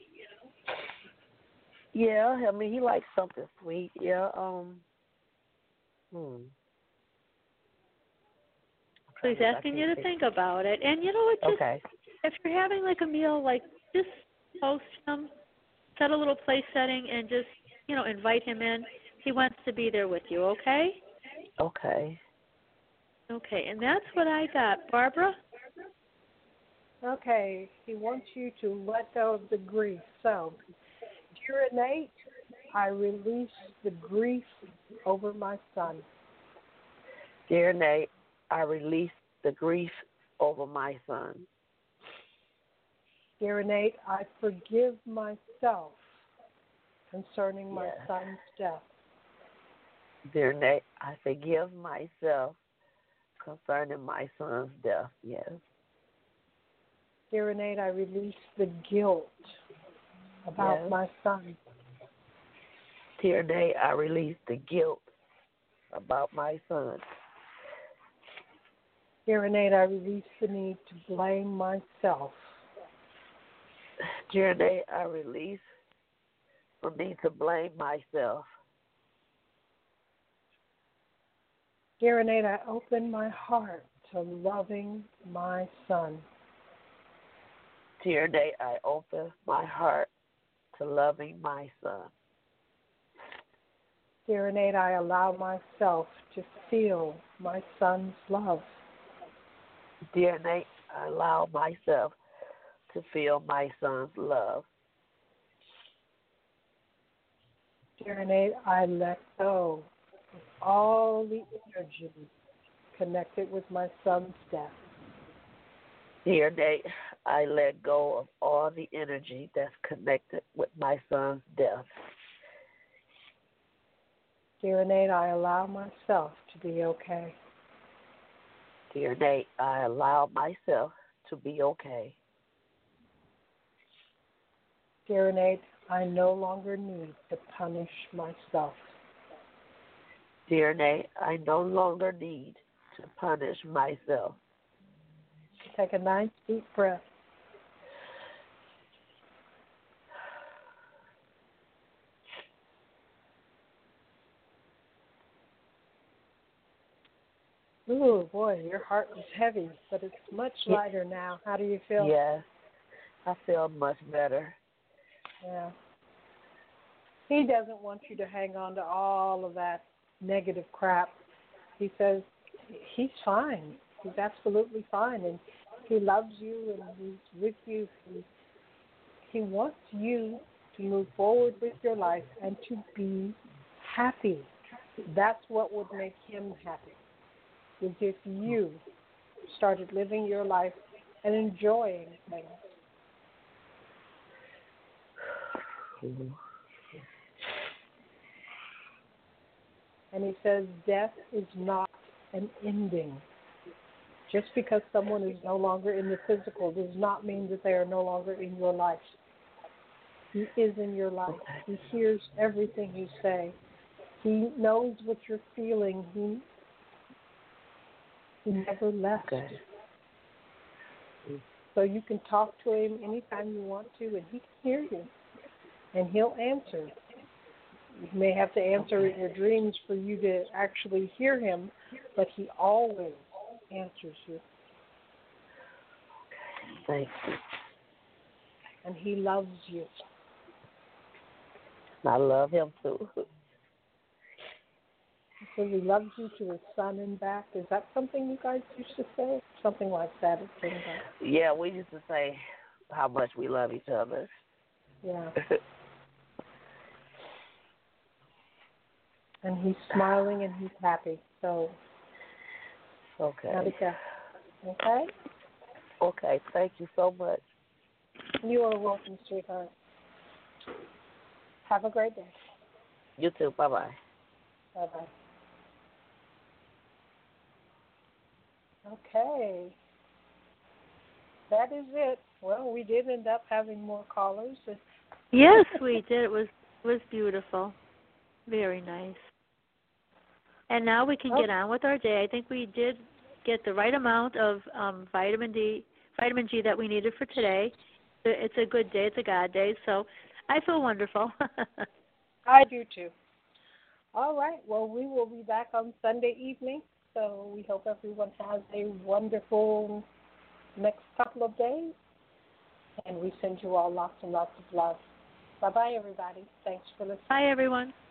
Yeah, I mean, he likes something sweet. Yeah. So he's asking you to think about it, and just if you're having like a meal, like just host him, set a little place setting, and just invite him in. He wants to be there with you. Okay. Okay. Okay, and that's what I got, Barbara. Okay, he wants you to let go of the grief. So, dear innate, I release the grief over my son. Dear Nate, I release the grief over my son. Dear innate, I forgive myself concerning my son's death. Dear Nate, I forgive myself concerning my son's death. Yes. Dear innate, I release the guilt about my son. Dear Nate, I release the guilt about my son. Dear innate, I release the need to blame myself. Dear Nate, I release for me to blame myself. Dear innate, I open my heart to loving my son. Dear Nate, I open my heart to loving my son. Dear innate, I allow myself to feel my son's love. Dear Nate, I allow myself to feel my son's love. Dear innate, I let go of all the energy connected with my son's death. Dear Nate, I let go of all the energy that's connected with my son's death. Dear innate, I allow myself to be okay. Dear Nate, I allow myself to be okay. Dear innate, I no longer need to punish myself. Dear Nate, I no longer need to punish myself. Take a nice deep breath. joy. Your heart was heavy, but it's much lighter now. How do you feel? Yes, I feel much better. Yeah. He doesn't want you to hang on to all of that negative crap. He says he's fine. He's absolutely fine, and he loves you, and he's with you. He wants you to move forward with your life and to be happy. That's what would make him happy, is if you started living your life and enjoying things. And he says death is not an ending. Just because someone is no longer in the physical does not mean that they are no longer in your life. He is in your life. He hears everything you say. He knows what you're feeling. He never left. Okay. So you can talk to him anytime you want to, and he can hear you. And he'll answer. You may have to answer in your dreams for you to actually hear him, but he always answers you. Thank you. And he loves you. I love him too. He says he loves you to his son and back. Is that something you guys used to say? Something like that. It came back. Yeah, we used to say how much we love each other. Yeah. And he's smiling and he's happy. So, okay. Narika. Okay? Okay, thank you so much. You are welcome, sweetheart. Have a great day. You too. Bye-bye. Bye-bye. Okay. That is it. Well, we did end up having more callers. Yes, we did. It was beautiful. Very nice. And now we can get on with our day. I think we did get the right amount of vitamin G that we needed for today. It's a good day. It's a God day. So I feel wonderful. I do too. All right. Well, we will be back on Sunday evening. So we hope everyone has a wonderful next couple of days. And we send you all lots and lots of love. Bye-bye, everybody. Thanks for listening. Bye, everyone.